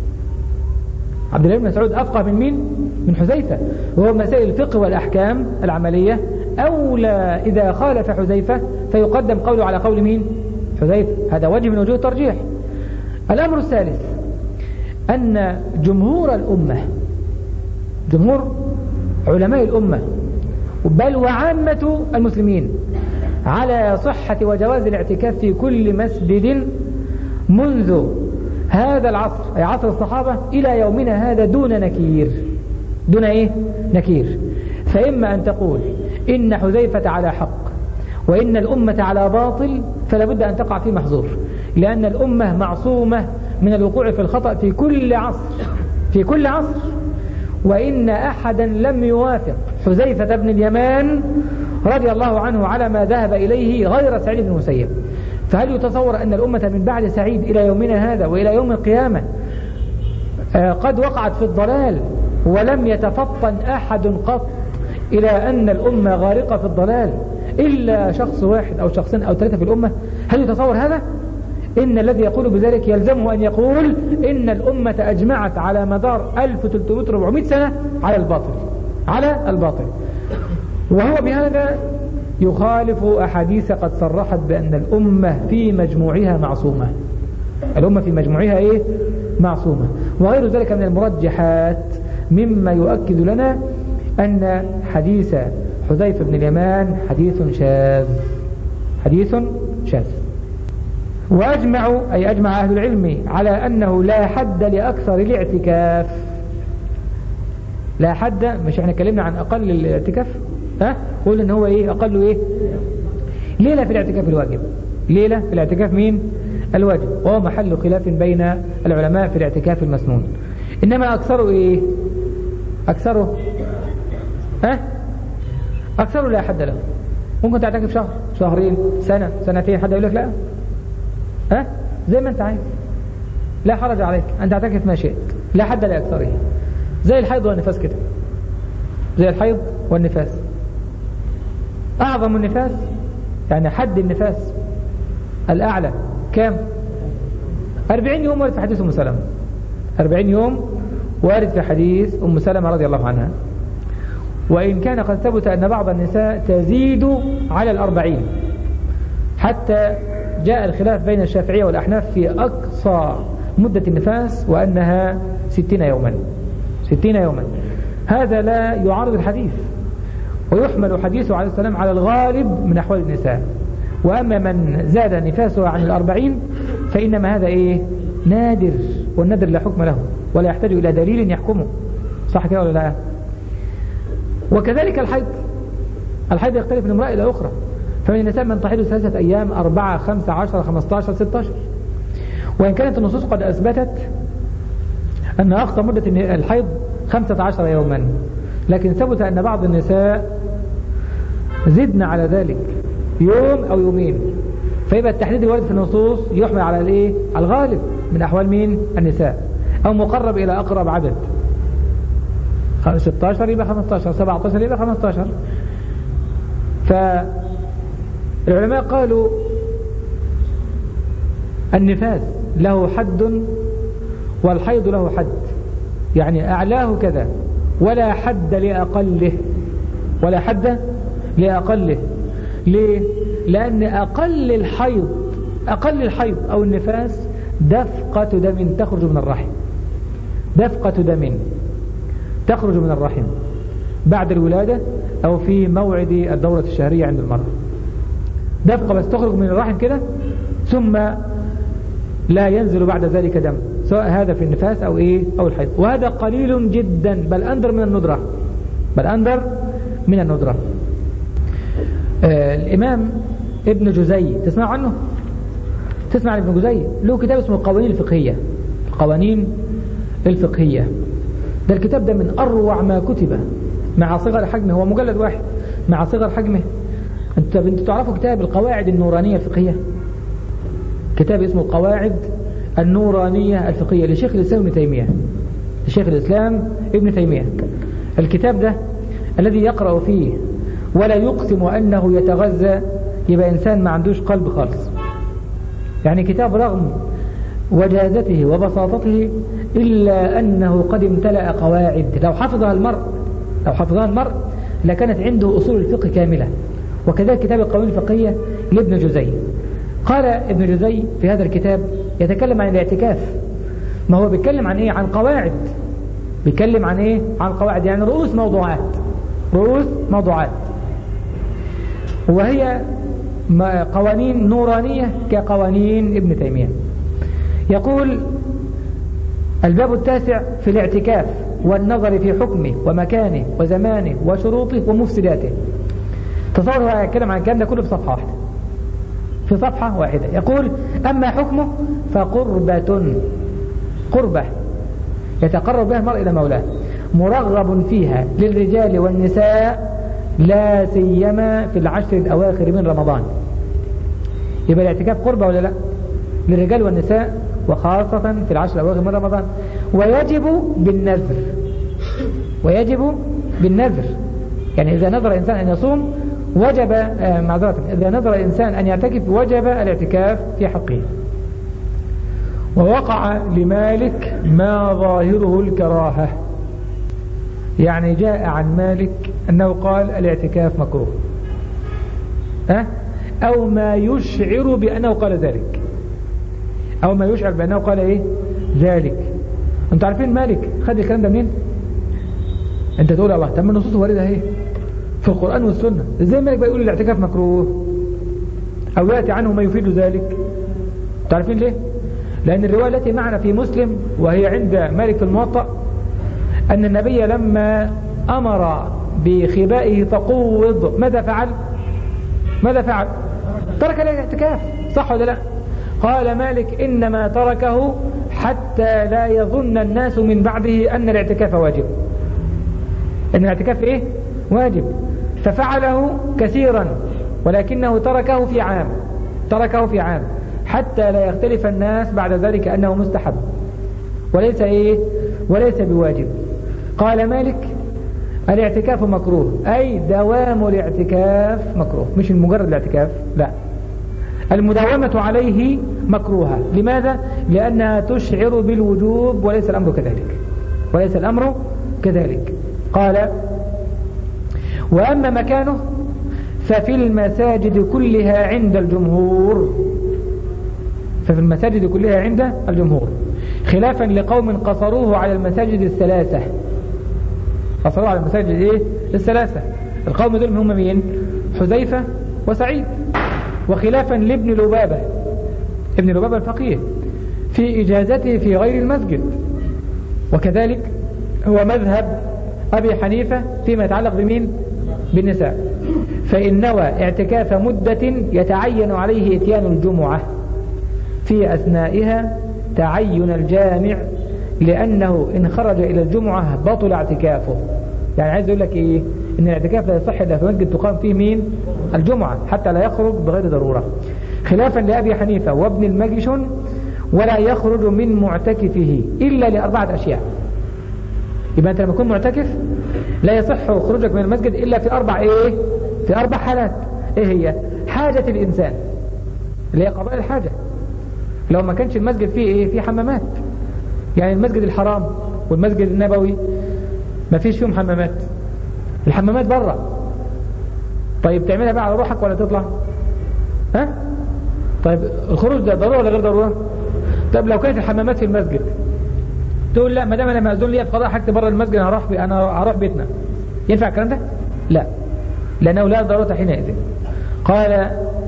عبد الله بن مسعود أفقه من مين؟ من حذيفة، وهو مسائل الفقه والأحكام العملية أولى إذا خالف حذيفة فيقدم قوله على قول مين؟ حذيفة. هذا وجه من وجوه الترجيح. الأمر الثالث أن جمهور الأمة، جمهور علماء الأمة بل وعامة المسلمين على صحة وجواز الاعتكاف في كل مسجد منذ هذا العصر أي عصر الصحابة إلى يومنا هذا دون نكير. دون إيه؟ نكير. فإما أن تقول إن حذيفة على حق وإن الأمة على باطل، فلا بد أن تقع في محظور، لأن الأمة معصومة من الوقوع في الخطأ في كل عصر في كل عصر. وإن أحدا لم يوافق حذيفة بن اليمان رضي الله عنه على ما ذهب إليه غير سعيد بن المسيب. فهل يتصور أن الأمة من بعد سعيد إلى يومنا هذا وإلى يوم القيامة قد وقعت في الضلال ولم يتفطن أحد قط إلى أن الأمة غارقة في الضلال إلا شخص واحد أو شخصين أو ثلاثة في الأمة؟ هل يتصور هذا؟ إن الذي يقول بذلك يلزمه أن يقول إن الأمة أجمعت على مدار ألف وثلاثمائة وأربعمائة سنة على الباطل على الباطل وهو بهذا يخالف أحاديث قد صرحت بأن الأمة في مجموعها معصومة. الأمة في مجموعها إيه؟ معصومة. وغير ذلك من المرجحات مما يؤكد لنا أن حديث حذيفة بن اليمان حديث شاذ حديث شاذ. وأجمعوا أي أجمع أهل العلم على أنه لا حد لأكثر الاعتكاف. لا حد، مش احنا اتكلمنا عن أقل الاعتكاف؟ ها؟ قول إن هو إيه أقله إيه؟ ليلة في الاعتكاف الواجب. ليلة في الاعتكاف مين؟ الواجب، وهو محل خلاف بين العلماء في الاعتكاف المسنون. إنما أكثره إيه؟ أكثره ها؟ أكثره لا حد له. ممكن تعتكف شهر، شهرين، سنة، سنتين، حد يقول لك لا؟ ها؟ زي ما أنت عايز، لا حرج عليك أن تعتكف ما شئت، لا حد لأكثره. زي الحيض والنفاس كده، زي الحيض والنفاس. أعظم النفاس يعني حد النفاس الأعلى كام؟ أربعين يوم وارد في حديث أم سلمة. أربعين يوم وارد في حديث أم سلمة رضي الله عنها. وإن كان قد ثبت أن بعض النساء تزيد على الأربعين، حتى جاء الخلاف بين الشافعية والأحناف في أقصى مدة النفاس وأنها ستين يوما. ستين يوما هذا لا يعارض الحديث، ويحمل حديثه عليه السلام على الغالب من أحوال النساء. وأما من زاد نفاسه عن الأربعين فإنما هذا إيه؟ نادر، والنادر لا حكم له ولا يحتاج إلى دليل يحكمه. صح كده ولا لا؟ وكذلك الحيض. الحيض يختلف من امرأة إلى أخرى، فمن النساء من تحيض ثلاثة أيام، أربعة، خمسة، عشرة، خمسة عشر، ستة عشر. وإن كانت النصوص قد أثبتت أن أقصى مدة الحيض خمسة عشر يوما، لكن ثبت أن بعض النساء زدنا على ذلك يوم أو يومين. فيبقى التحديد الوارد في النصوص يحمل على الإيه؟ على الغالب من أحوال مين؟ النساء، أو مقرب إلى أقرب عدد. ستة عشر يبقى خمسة عشر، سبعة عشر يبقى خمسة عشر. فالعلماء قالوا النفاس له حد والحيض له حد، يعني أعلاه كذا ولا حد لأقله، ولا حد لأقله. ليه؟ لأن أقل الحيض أقل الحيض أو النفاس دفقة دم تخرج من الرحم. دفقة دم تخرج من الرحم بعد الولادة أو في موعد الدورة الشهرية عند المرأة. دفقة بس تخرج من الرحم كده، ثم لا ينزل بعد ذلك دم، سواء هذا في النفاس أو إيه أو الحيض، وهذا قليل جدا، بل أندر من الندرة، بل أندر من الندرة. آه الإمام ابن جزي، تسمع عنه؟ تسمع عن ابن جزي؟ له كتاب اسمه القوانين الفقهية. القوانين الفقهية ده الكتاب ده من أروع ما كتب مع صغر حجمه، هو مجلد واحد مع صغر حجمه. انت انتوا تعرفوا كتاب القواعد النورانية الفقهية؟ كتاب اسمه القواعد النورانية الفقهية لشيخ الإسلام ابن تيمية، لشيخ الإسلام ابن تيمية. الكتاب ده الذي يقرأ فيه ولا يقسم أنه يتغذى يبقى إنسان ما عندوش قلب خالص. يعني كتاب رغم وجازته وبساطته إلا أنه قد امتلأ قواعد لو حفظها المرء لو حفظها المرء لكانت عنده أصول الفقه كاملة. وكذلك كتاب القوانين الفقهية لابن جزي. قال ابن جزي في هذا الكتاب يتكلم عن الاعتكاف. ما هو بيتكلم عن ايه؟ عن قواعد. بيتكلم عن ايه؟ عن قواعد، يعني رؤوس موضوعات، رؤوس موضوعات، وهي قوانين نورانية كقوانين ابن تيمية. يقول الباب التاسع في الاعتكاف والنظر في حكمه ومكانه وزمانه وشروطه ومفسداته. تصور هو يتكلم عن الكلام ده كله في صفحة واحدة، في صفحة واحدة. يقول أما حكمه فقربة، قربة يتقرب بها المرء إلى مولاه، مرغب فيها للرجال والنساء لا سيما في العشر الأواخر من رمضان. يبقى الاعتكاف قربة ولا لا؟ للرجال والنساء وخاصة في العشر الأواخر من رمضان. ويجب بالنذر، ويجب بالنذر، يعني إذا نذر إنسان أن يصوم وجب آه معذرة إذا نذر إنسان أن يعتكف وجب الاعتكاف في حقه. ووقع لمالك ما ظاهره الكراهة، يعني جاء عن مالك أنه قال الاعتكاف مكروه، أه؟ أو ما يشعر بأنه قال ذلك، أو ما يشعر بأنه قال إيه ذلك. أنتوا عارفين مالك خد الكلام ده منين؟ أنت تقول الله تم النصوص واردة اهي في القرآن والسنة، إزاي مالك بقى يقول الاعتكاف مكروه أو يأتي عنه ما يفيد ذلك؟ تعرفين ليه؟ لأن الرواية التي معنا في مسلم وهي عند مالك في الموطأ أن النبي لما أمر بخبائه فقوض ماذا فعل؟ ماذا فعل؟ ترك الاعتكاف، صح ولا لا؟ قال مالك إنما تركه حتى لا يظن الناس من بعده أن الاعتكاف واجب، أن الاعتكاف إيه؟ واجب. ففعله كثيرا ولكنه تركه في عام، تركه في عام حتى لا يختلف الناس بعد ذلك أنه مستحب وليس إيه؟ وليس بواجب. قال مالك الاعتكاف مكروه، أي دوام الاعتكاف مكروه، مش مجرد الاعتكاف، لا، المداومة عليه مكروهة. لماذا؟ لأنها تشعر بالوجوب وليس الأمر كذلك، وليس الأمر كذلك. قال وأما مكانه ففي المساجد كلها عند الجمهور، ففي المساجد كلها عند الجمهور، خلافا لقوم قصروه على المساجد الثلاثة، قصروه على المساجد ايه الثلاثة. القوم دول هم مين؟ حذيفة وسعيد. وخلافا لابن لبابة، ابن لبابة الفقيه في إجازته في غير المسجد. وكذلك هو مذهب أبي حنيفة فيما يتعلق بمين؟ بالنساء. فإن نوى اعتكاف مدة يتعين عليه اتيان الجمعة في أثنائها تعين الجامع، لأنه إن خرج إلى الجمعة بطل اعتكافه. يعني عايز يقول لك إيه؟ إن الاعتكاف لا يصح إلا في مسجد تقام فيه مين؟ الجمعة، حتى لا يخرج بغير ضرورة. خلافا لأبي حنيفة وابن المجشن ولا يخرج من معتكفه إلا لأربعة أشياء. يبقى أنت لما تكون معتكف لا يصح خروجك من المسجد إلا في أربع إيه؟ في أربع حالات. إيه هي؟ حاجة الإنسان اللي هي قضاء الحاجة، لو ما كانش المسجد فيه إيه؟ فيه حمامات، يعني المسجد الحرام والمسجد النبوي ما فيش فيهم حمامات، الحمامات برا. طيب تعملها بقى على روحك ولا تطلع؟ ها؟ طيب الخروج ده ضرورة ولا غير ضرورة؟ طيب لو كانت الحمامات في المسجد تقول لا ما دام انا مأذون لي في قضاء حاجتي بره المسجد انا هروح بي انا هروح بيتنا، ينفع الكلام ده؟ لا، لانه لا ضرورة حينئذ. قال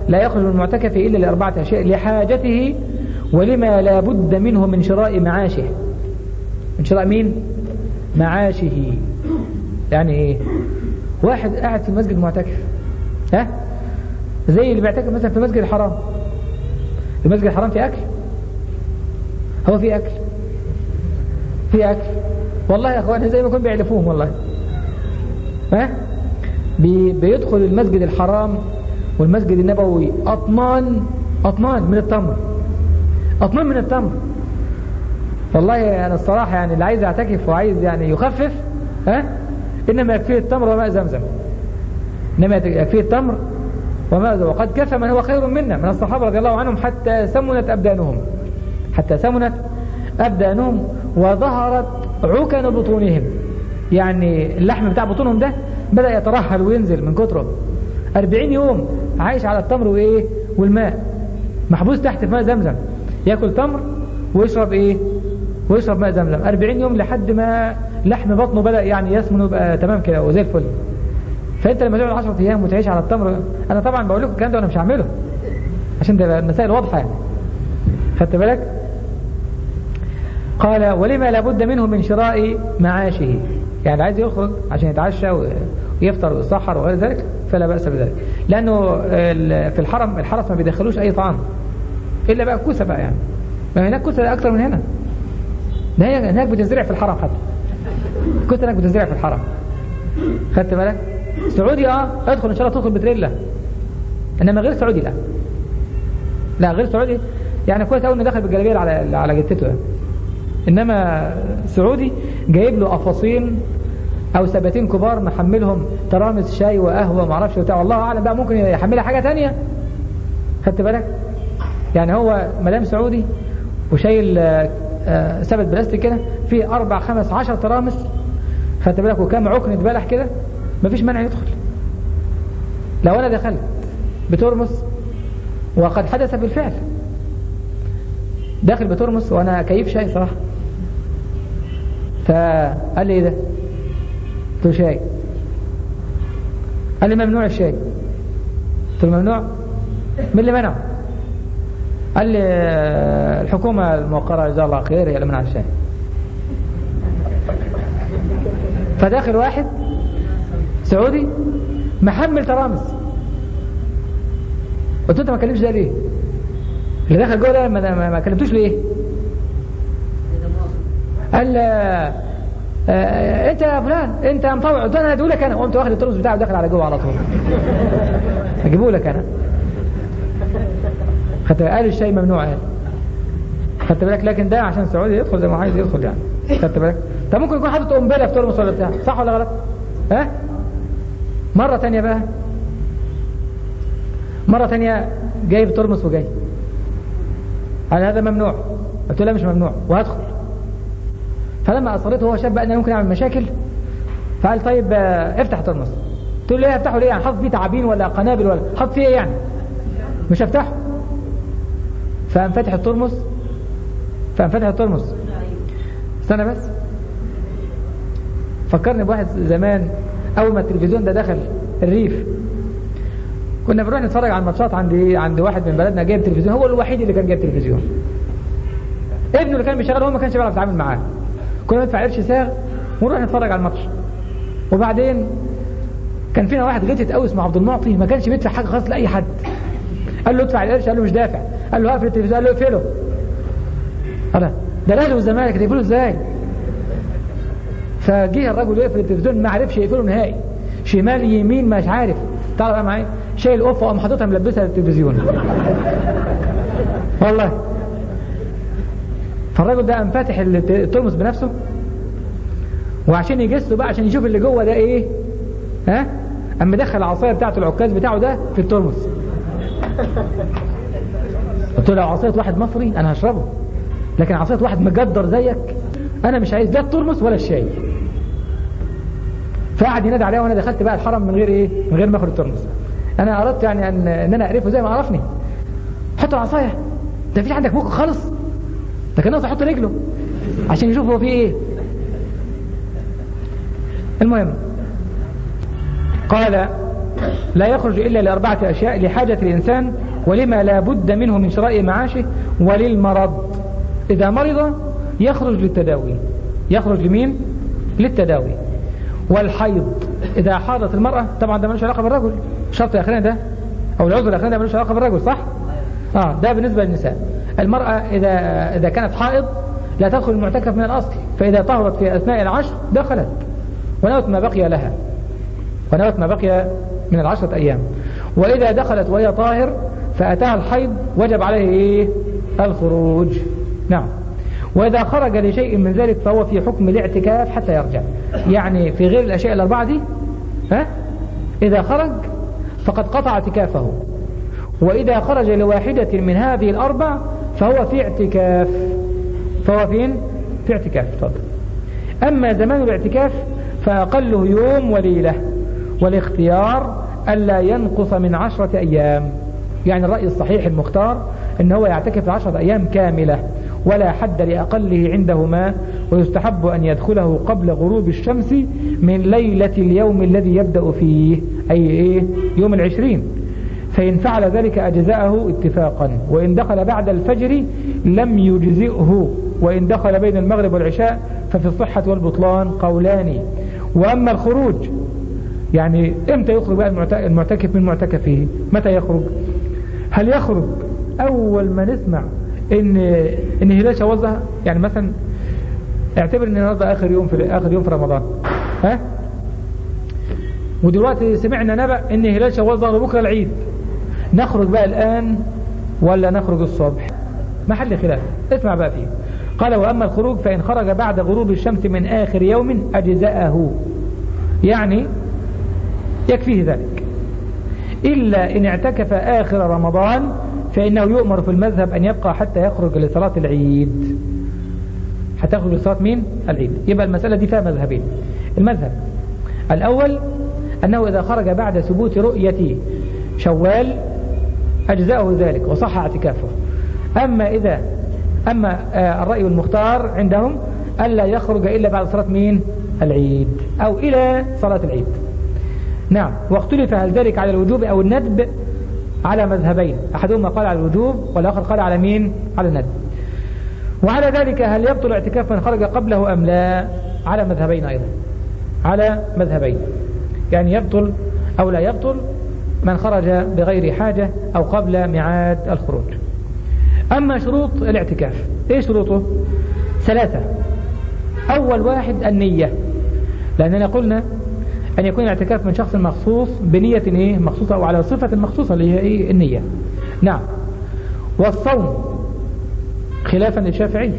لا يخرج من المعتكف إلا لأربعة أشياء: لحاجته، ولما لا بد منه من شراء معاشه. من شراء مين؟ معاشه. يعني ايه؟ واحد قاعد في المسجد معتكف، ها، زي اللي بيعتكف مثلا في المسجد الحرام. المسجد الحرام في أكل؟ هو في أكل؟ في أكل والله يا أخوان، زي ما كنت بيعلفوهم والله. ها؟ بي بيدخل المسجد الحرام والمسجد النبوي أطنان أطنان من التمر، أطنان من التمر. والله أنا الصراحة يعني اللي عايز يعتكف وعايز يعني يخفف، ها، إنما يكفيه التمر وماء زمزم. إنما يكفيه التمر وماء زمزم. وقد كفى من هو خير منا من الصحابة رضي الله عنهم حتى سمنت أبدانهم، حتى سمنت أبدانهم وظهرت عكن بطونهم. يعني اللحم بتاع بطونهم ده بدأ يترهل وينزل من كتره. أربعين يوم عايش على التمر وإيه والماء، محبوس تحت في ماء زمزم، يأكل تمر ويشرب إيه ويشرب ماء زمزم أربعين يوم لحد ما لحم بطنه بدأ يعني يسمن ويبقى تمام كده وزي الفل. فأنت لما تقعد عشرة أيام وتعيش على التمر، أنا طبعا بقول لكم الكلام ده وأنا مش هعمله عشان ده المسائل واضحة يعني، خدت بالك؟ قال: ولما لابد منه من شراء معاشه. يعني عايز يخرج عشان يتعشى ويفطر ويسحر وغير ذلك فلا بأس بذلك، لأنه في الحرم الحرس ما بيدخلوش أي طعام إلا بقى كوسة بقى، يعني ما هناك كوسة أكثر من هنا، ده هي هناك بتزرع في الحرم، حتى كوسة هناك بتزرع في الحرم، خدت بالك؟ سعودي اه ادخل ان شاء الله تدخل بتريلا، انما غير سعودي لا لا غير سعودي يعني كويس قوي انه دخل بالجلابيه على على جتته يعني. انما سعودي جايب له قفاصين او سبتين كبار محملهم ترامس شاي وقهوه ما اعرفش بتاع، والله اعلم بقى ممكن يحملها حاجه ثانيه، خدت بالك؟ يعني هو مدام سعودي وشايل آه سبت بلاستيك كده فيه اربع خمس عشر ترامس، خدت بالك؟ وكام عكنة بلح كده، مفيش مانع يدخل. لو انا دخلت بترمس وقد حدث بالفعل، داخل بترمس وانا كيف شاي صراحه، فقال لي ايه ده؟ قلت له شاي. قال لي ممنوع الشاي. قلت له ممنوع؟ مين اللي منعه؟ قال لي الحكومه الموقره جزاها الله خير هي اللي منع الشاي. فداخل واحد سعودي محمل ترامس، قلت له انت ما كلمتش ده ليه؟ اللي داخل جوه ده ما, ما كلمتوش ليه؟ قال آه آه انت يا فلان انت مطوع. قلت له انا هديه لك انا، وقمت واخد الترمس بتاعه وداخل على جوه على طول، هجيبه لك انا. خدت قال الشاي ممنوع يعني، خدت بالك؟ لكن ده عشان سعودي يدخل زي ما عايز يدخل يعني، خدت بالك؟ طب ممكن يكون حاطط قنبله في ترمس ولا بتاع، صح ولا غلط؟ ها؟ مرة تانية بقى، مرة تانية جايب ترمس وجاي، قال هذا ممنوع. قلت له لا مش ممنوع وهدخل. فلما أصريته هو شاب بقى أنه ممكن أعمل مشاكل، فقال طيب افتح ترمس. قلت له ليه افتحه ليه؟ يعني حط فيه تعابين ولا قنابل ولا حط فيه ايه يعني؟ مش افتحه. فانفتح الترمس فانفتح الترمس استنى بس، فكرني بواحد زمان اول ما التلفزيون ده دخل الريف، كنا بنروح نتفرج على الماتشات عند عند واحد من بلدنا جايب تلفزيون، هو الوحيد اللي كان جايب تلفزيون، ابنه اللي كان بيشغله هو ما كانش بيعرف يتعامل معاه، كنا ندفع قرش ساغ ونروح نتفرج على الماتش. وبعدين كان فينا واحد غلط قوي اسمه عبد المعطي، ما كانش بيدفع حاجه خالص لاي حد، قال له ادفع القرش، قال له مش دافع، قال له اقفل التلفزيون، قال له اقفله. قال ده الاهلي والزمالك هتقفله ازاي؟ فجه الراجل يقفل التلفزيون ما عرفش يقفله نهائي، شمال يمين مش عارف، تعرف بقى معايا شايل قفه وقام حاططها ملبسها للتلفزيون والله. فالراجل ده قام فاتح الترمس بنفسه، وعشان يجسه بقى عشان يشوف اللي جوه ده ايه، ها، قام مدخل العصايه بتاعته العكاز بتاعه ده في الترمس. قلت له لو عصايه واحد مصري انا هشربه، لكن عصايه واحد مجدر زيك انا مش عايز لا الترمس ولا الشاي. فقعد ينادي عليا وانا دخلت بقى الحرم من غير ايه، من غير ما اخد الترمس. انا اردت يعني ان ان انا اعرفه زي ما عرفني، حط العصايه، ده مفيش عندك مخ خالص، ده كان ناقص يحط رجله عشان يشوف هو فيه ايه. المهم قال لا يخرج إلا لأربعة أشياء: لحاجة الإنسان، ولما لا بد منه من شراء معاشه، وللمرض. إذا مرض يخرج للتداوي. يخرج لمين؟ للتداوي. والحيض، إذا حاضت المرأة، طبعا ده ملوش علاقة بالرجل، الشرط الأخرين ده أو العذر الأخرين ده ملوش علاقة بالرجل، صح؟ آه ده بالنسبة للنساء. المرأة إذا إذا كانت حائض لا تدخل المعتكف من الأصل، فإذا طهرت في أثناء العشر دخلت ونوت ما بقي لها، ونوت ما بقي من العشرة أيام. وإذا دخلت وهي طاهر فأتاها الحيض وجب عليه إيه؟ الخروج. نعم. وإذا خرج لشيء من ذلك فهو في حكم الاعتكاف حتى يرجع. يعني في غير الأشياء الأربعة دي، ها؟ إذا خرج فقد قطع اعتكافه، وإذا خرج لواحدة من هذه الأربع فهو في اعتكاف. فهو فين؟ في اعتكاف. تفضل. أما زمان الاعتكاف فأقله يوم وليلة، والاختيار ألا ينقص من عشرة أيام. يعني الرأي الصحيح المختار أنه هو يعتكف عشرة أيام كاملة، ولا حد لأقله عندهما، ويستحب أن يدخله قبل غروب الشمس من ليلة اليوم الذي يبدأ فيه، أي إيه؟ يوم العشرين. فإن فعل ذلك أجزاءه اتفاقا، وإن دخل بعد الفجر لم يجزئه، وإن دخل بين المغرب والعشاء ففي الصحة والبطلان قولان. وأما الخروج، يعني إمتى يخرج بقى المعتكف من معتكفه؟ متى يخرج؟ هل يخرج أول ما نسمع إن إن هلال شوال ظهر؟ يعني مثلا اعتبر إن النهارده آخر يوم في آخر يوم في رمضان، ها؟ ودلوقتي سمعنا نبأ إن هلال شوال ظهر بكرة العيد، نخرج بقى الآن ولا نخرج الصبح؟ محل خلاف. اسمع بقى فيه. قال: وأما الخروج فإن خرج بعد غروب الشمس من آخر يوم أجزاءه، يعني يكفيه ذلك، إلا إن اعتكف آخر رمضان فإنه يؤمر في المذهب أن يبقى حتى يخرج لصلاة العيد. حتى يخرج لصلاة مين؟ العيد. يبقى المسألة دي فيها مذهبين. المذهب الأول أنه إذا خرج بعد ثبوت رؤية شوال أجزاءه ذلك وصح اعتكافه. أما إذا أما الرأي المختار عندهم ألا يخرج إلا بعد صلاة مين؟ العيد، أو إلى صلاة العيد. نعم. واختلف هل ذلك على الوجوب أو الندب على مذهبين، أحدهما قال على الوجوب والآخر قال على مين؟ على الندب. وعلى ذلك هل يبطل اعتكاف من خرج قبله أم لا؟ على مذهبين أيضا، على مذهبين، يعني يبطل أو لا يبطل من خرج بغير حاجة أو قبل ميعاد الخروج. أما شروط الاعتكاف، إيه شروطه؟ ثلاثة. أول واحد النية، لأننا قلنا أن يكون الاعتكاف من شخص مخصوص بنية إيه؟ مخصوصة، أو على صفة مخصوصة اللي هي إيه؟ النية. نعم. والصوم خلافا للشافعي،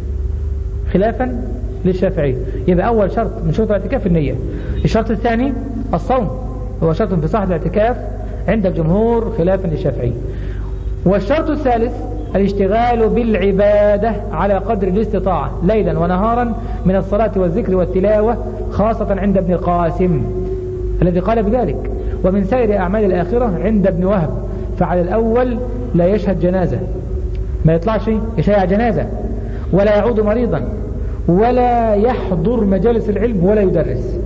خلافا للشافعي. يبقى أول شرط من شروط الاعتكاف النية. الشرط الثاني الصوم، هو شرط في صحة الاعتكاف عند الجمهور خلافا للشافعي. والشرط الثالث الاشتغال بالعبادة على قدر الاستطاعة ليلا ونهارا من الصلاة والذكر والتلاوة، خاصة عند ابن القاسم الذي قال بذلك، ومن سائر أعمال الآخرة عند ابن وهب. فعلى الأول لا يشهد جنازة، ما يطلعش يشيع جنازة، ولا يعود مريضا، ولا يحضر مجالس العلم، ولا يدرس،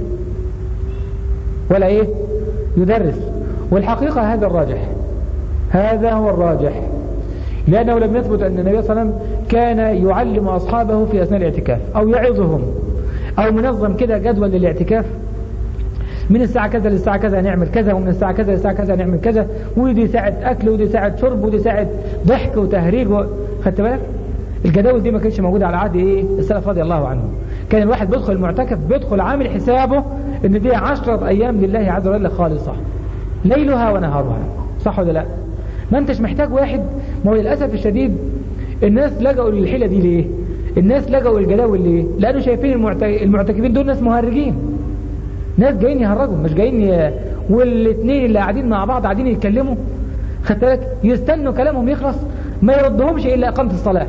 ولا إيه؟ يدرس. والحقيقة هذا الراجح، هذا هو الراجح، لأنه لم يثبت أن النبي صلى الله عليه وسلم كان يعلم أصحابه في أثناء الاعتكاف أو يعظهم أو منظم كده جدول للاعتكاف، من الساعة كذا للساعة كذا نعمل كذا، ومن الساعة كذا للساعة كذا نعمل كذا، ودي ساعة أكل ودي ساعة شرب ودي ساعة ضحك وتهريج و... خدت بالك؟ الجداول دي ما كانتش موجودة على عهد إيه؟ السلف رضي الله عنهم. كان الواحد بيدخل المعتكف بيدخل عامل حسابه إن دي عشرة أيام لله عز وجل خالصة، ليلها ونهارها، صح ولا لا؟ ما أنتش محتاج واحد. ما هو للأسف الشديد الناس لجأوا للحيلة دي ليه؟ الناس لجأوا للجداول ليه؟ لأنه شايفين المعتكفين دول ناس مهرجين، ناس جايين يهرجوا، مش جايين ي... والاثنين اللي قاعدين مع بعض قاعدين يتكلموا، خدت بالك؟ يستنوا كلامهم يخلص ما يردهمش إلا إقامة الصلاة،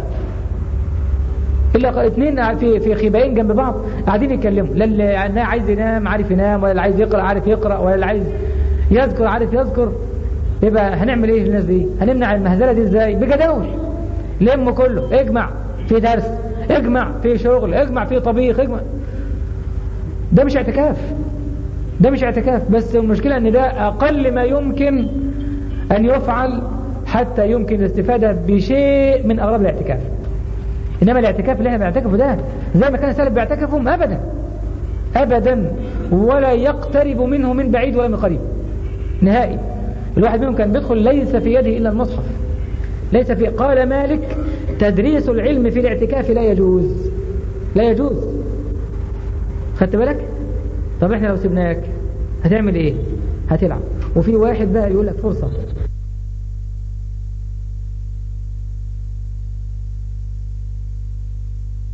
إلا اثنين في في خباين جنب بعض قاعدين يتكلموا، لا اللي عايز ينام عارف ينام، ولا اللي عايز يقرأ عارف يقرأ، ولا اللي عايز يذكر عارف يذكر. يبقى هنعمل ايه للناس دي؟ هنمنع المهزلة دي ازاي؟ بجداول. لم كله، اجمع في درس، اجمع في شغل، اجمع في طبيخ، اجمع. ده مش اعتكاف، ده مش اعتكاف، بس المشكلة ان ده اقل ما يمكن ان يفعل حتى يمكن الاستفادة بشيء من اغراض الاعتكاف. انما الاعتكاف اللي احنا بنعتكفه ده زي ما كان السلف بيعتكفهم ابدا ابدا، ولا يقترب منه من بعيد ولا من قريب نهائي. الواحد منهم كان بيدخل ليس في يده الا المصحف، ليس في. قال مالك تدريس العلم في الاعتكاف لا يجوز، لا يجوز. خدت بالك؟ طب احنا لو سبناك هتعمل ايه؟ هتلعب. وفي واحد بقى يقول لك فرصة